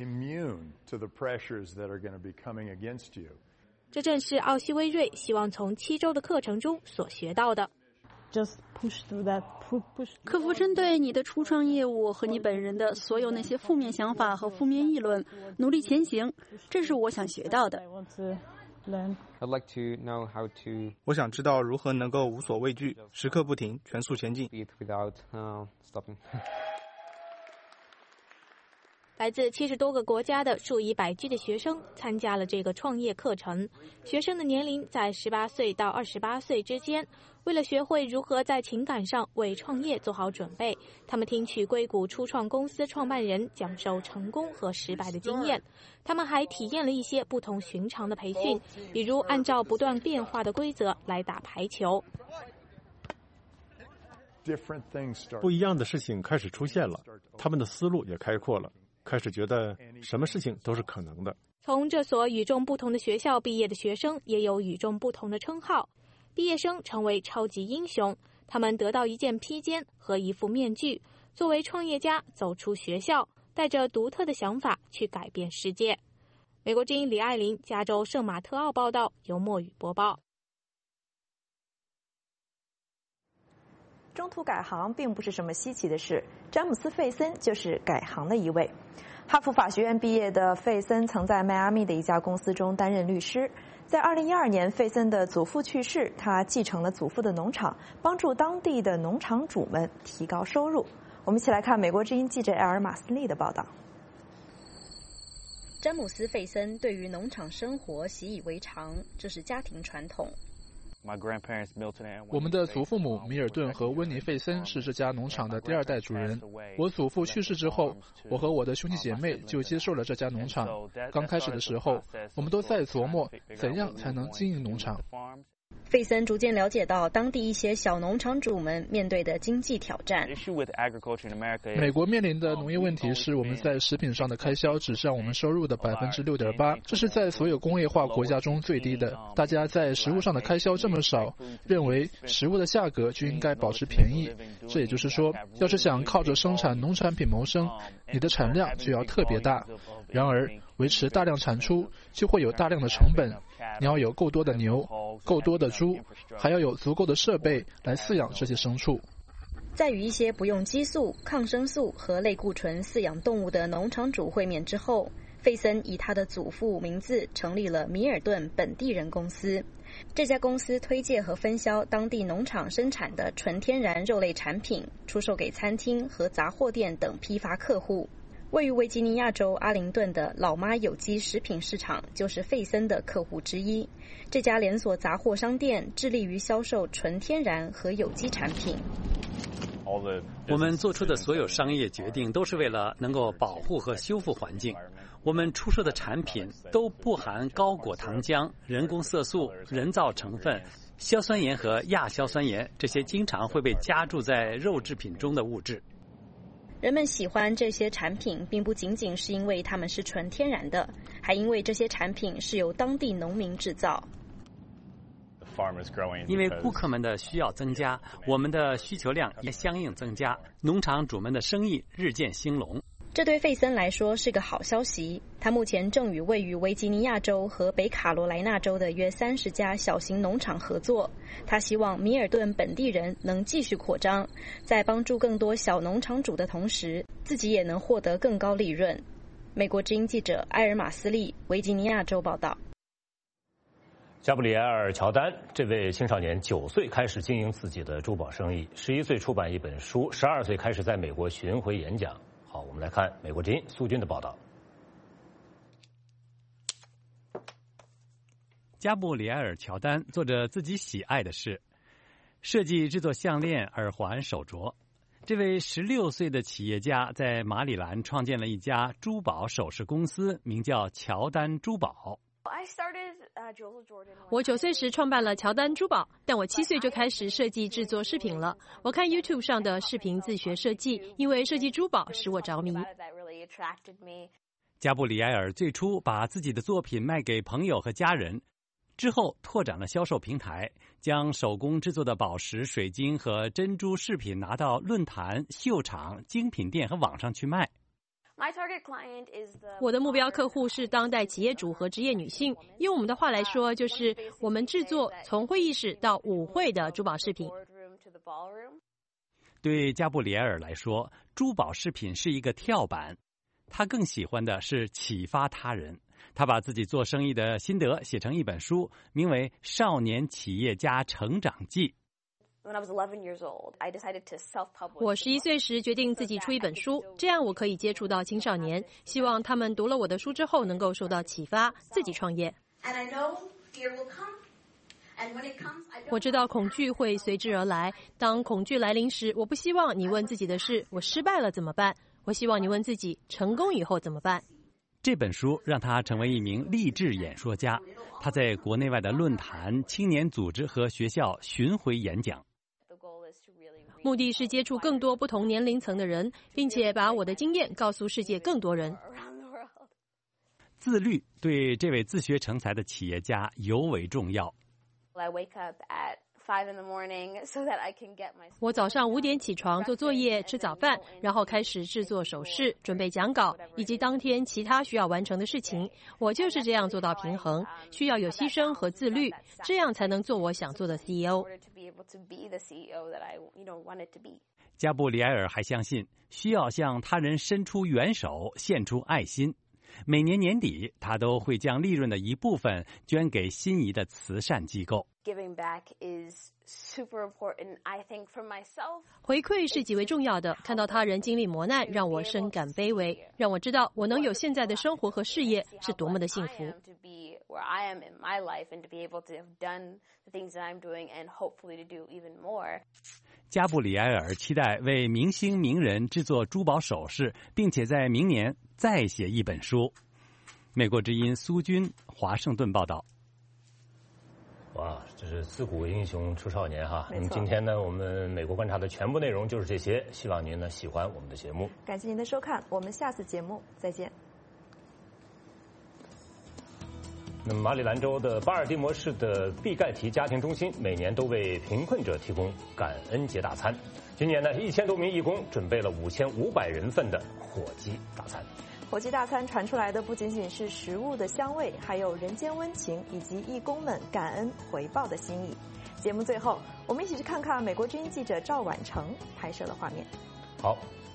这正是奥西威瑞希望从七周的课程中所学到的。 克服针对你的初创业务和你本人的所有那些负面想法和负面议论，努力前行，这是我想学到的。 我想知道如何能够无所畏惧，时刻不停，全速前进。 来自七十多个国家的数以百计的学生参加了这个创业课程。学生的年龄在十八岁到二十八岁之间。为了学会如何在情感上为创业做好准备，他们听取硅谷初创公司创办人讲授成功和失败的经验。他们还体验了一些不同寻常的培训，比如按照不断变化的规则来打排球。 不一样的事情开始出现了，他们的思路也开阔了，开始觉得什么事情都是可能的。 从这所与众不同的学校毕业的学生也有与众不同的称号。毕业生成为超级英雄，他们得到一件披肩和一副面具，作为创业家走出学校，带着独特的想法去改变世界。美国之音李爱玲，加州圣马特奥报道，由墨雨播报。 中途改行并不是什么稀奇的事，詹姆斯·费森就是改行的一位。哈佛法学院毕业的费森曾在迈阿密的一家公司中担任律师。在二零一二年，费森的祖父去世，他继承了祖父的农场，帮助当地的农场主们提高收入。我们一起来看美国之音记者艾尔·马斯利的报道。 詹姆斯·费森对于农场生活习以为常，这是家庭传统。 我们的祖父母米尔顿和温尼·费森是这家农场的第二代主人。我祖父去世之后，我和我的兄弟姐妹就接受了这家农场。刚开始的时候，我们都在琢磨怎样才能经营农场。 费森逐渐了解到当地一些小农场主们面对的经济挑战。 美国面临的农业问题是我们在食品上的开销只占我们收入的百分之六点八，这是在所有工业化国家中最低的。大家在食物上的开销这么少，认为食物的价格就应该保持便宜。这也就是说，要是想靠着生产农产品谋生，你的产量就要特别大。然而，维持大量产出就会有大量的成本。你要有够多的牛，够多的猪，还要有足够的设备来饲养这些牲畜。 在与一些不用激素、抗生素和类固醇饲养动物的农场主会面之后，费森以他的祖父名字成立了米尔顿本地人公司。这家公司推介和分销当地农场生产的纯天然肉类产品，出售给餐厅和杂货店等批发客户。位于维吉尼亚州阿灵顿的老妈有机食品市场就是费森的客户之一。这家连锁杂货商店致力于销售纯天然和有机产品。 我们做出的所有商业决定都是为了能够保护和修复环境。我们出售的产品都不含高果糖浆、人工色素、人造成分、硝酸盐和亚硝酸盐这些经常会被加注在肉制品中的物质。 人们喜欢这些产品，并不仅仅是因为它们是纯天然的，还因为这些产品是由当地农民制造。 因为顾客们的需要增加，我们的需求量也相应增加，农场主们的生意日渐兴隆。 这对费森来说是个好消息。他目前正与位于维吉尼亚州和北卡罗来纳州的约三十家小型农场合作。他希望米尔顿本地人能继续扩张，在帮助更多小农场主的同时，自己也能获得更高利润。美国之音记者埃尔马斯利，维吉尼亚州报道。 加布里埃尔·乔丹这位青少年九岁开始经营自己的珠宝生意，十一岁出版一本书，十二岁开始在美国巡回演讲。好，我们来看美国之音苏军的报道。 加布里埃尔·乔丹做着自己喜爱的事，设计制作项链、耳环、手镯。这位十六岁的企业家在马里兰创建了一家珠宝首饰公司，名叫乔丹珠宝。 我九岁时创办了乔丹珠宝，但我七岁就开始设计制作饰品了。我看 YouTube 上的视频自学设计，因为设计珠宝使我着迷。 加布里埃尔最初把自己的作品卖给朋友和家人，之后拓展了销售平台，将手工制作的宝石、水晶和珍珠饰品拿到论坛、秀场、精品店和网上去卖。 我的目标客户是当代企业主和职业女性，用我们的话来说，就是我们制作从会议室到舞会的珠宝饰品。 对加布里埃尔来说，珠宝饰品是一个跳板，他更喜欢的是启发他人。他把自己做生意的心得写成一本书，名为《少年企业家成长记》。 我十一岁时决定自己出一本书，这样我可以接触到青少年，希望他们读了我的书之后能够受到启发，自己创业。我知道恐惧会随之而来，当恐惧来临时，我不希望你问自己的是我失败了怎么办，我希望你问自己成功以后怎么办。 这本书让他成为一名励志演说家，他在国内外的论坛、青年组织和学校巡回演讲。 目的是接触更多不同年龄层的人，并且把我的经验告诉世界更多人。 自律对这位自学成才的企业家尤为重要。 我早上五点起床做作业、吃早饭，然后开始制作首饰、准备讲稿以及当天其他需要完成的事情。我就是这样做到平衡，需要有牺牲和自律，这样才能做我想做的 C E O。 加布里埃尔还相信，需要向他人伸出援手，献出爱心。每年年底，他都会将利润的一部分捐给心仪的慈善机构。 回馈是极为重要的，看到他人经历磨难，让我深感卑微，让我知道我能有现在的生活和事业是多么的幸福。 加布里埃尔期待为明星名人制作珠宝首饰，并且在明年再写一本书。美国之音苏军华盛顿报道。 哇，这是自古英雄出少年哈！那么今天呢，我们美国观察的全部内容就是这些，希望您呢喜欢我们的节目。 感谢您的收看，我们下次节目再见。 那么马里兰州的巴尔的摩市的毕盖提家庭中心每年都为贫困者提供感恩节大餐。今年呢，一千多名义工准备了五千五百人份的火鸡大餐。 火鸡大餐传出来的不仅仅是食物的香味，还有人间温情以及义工们感恩回报的心意。节目最后，我们一起去看看美国之音记者赵婉成拍摄的画面。 好，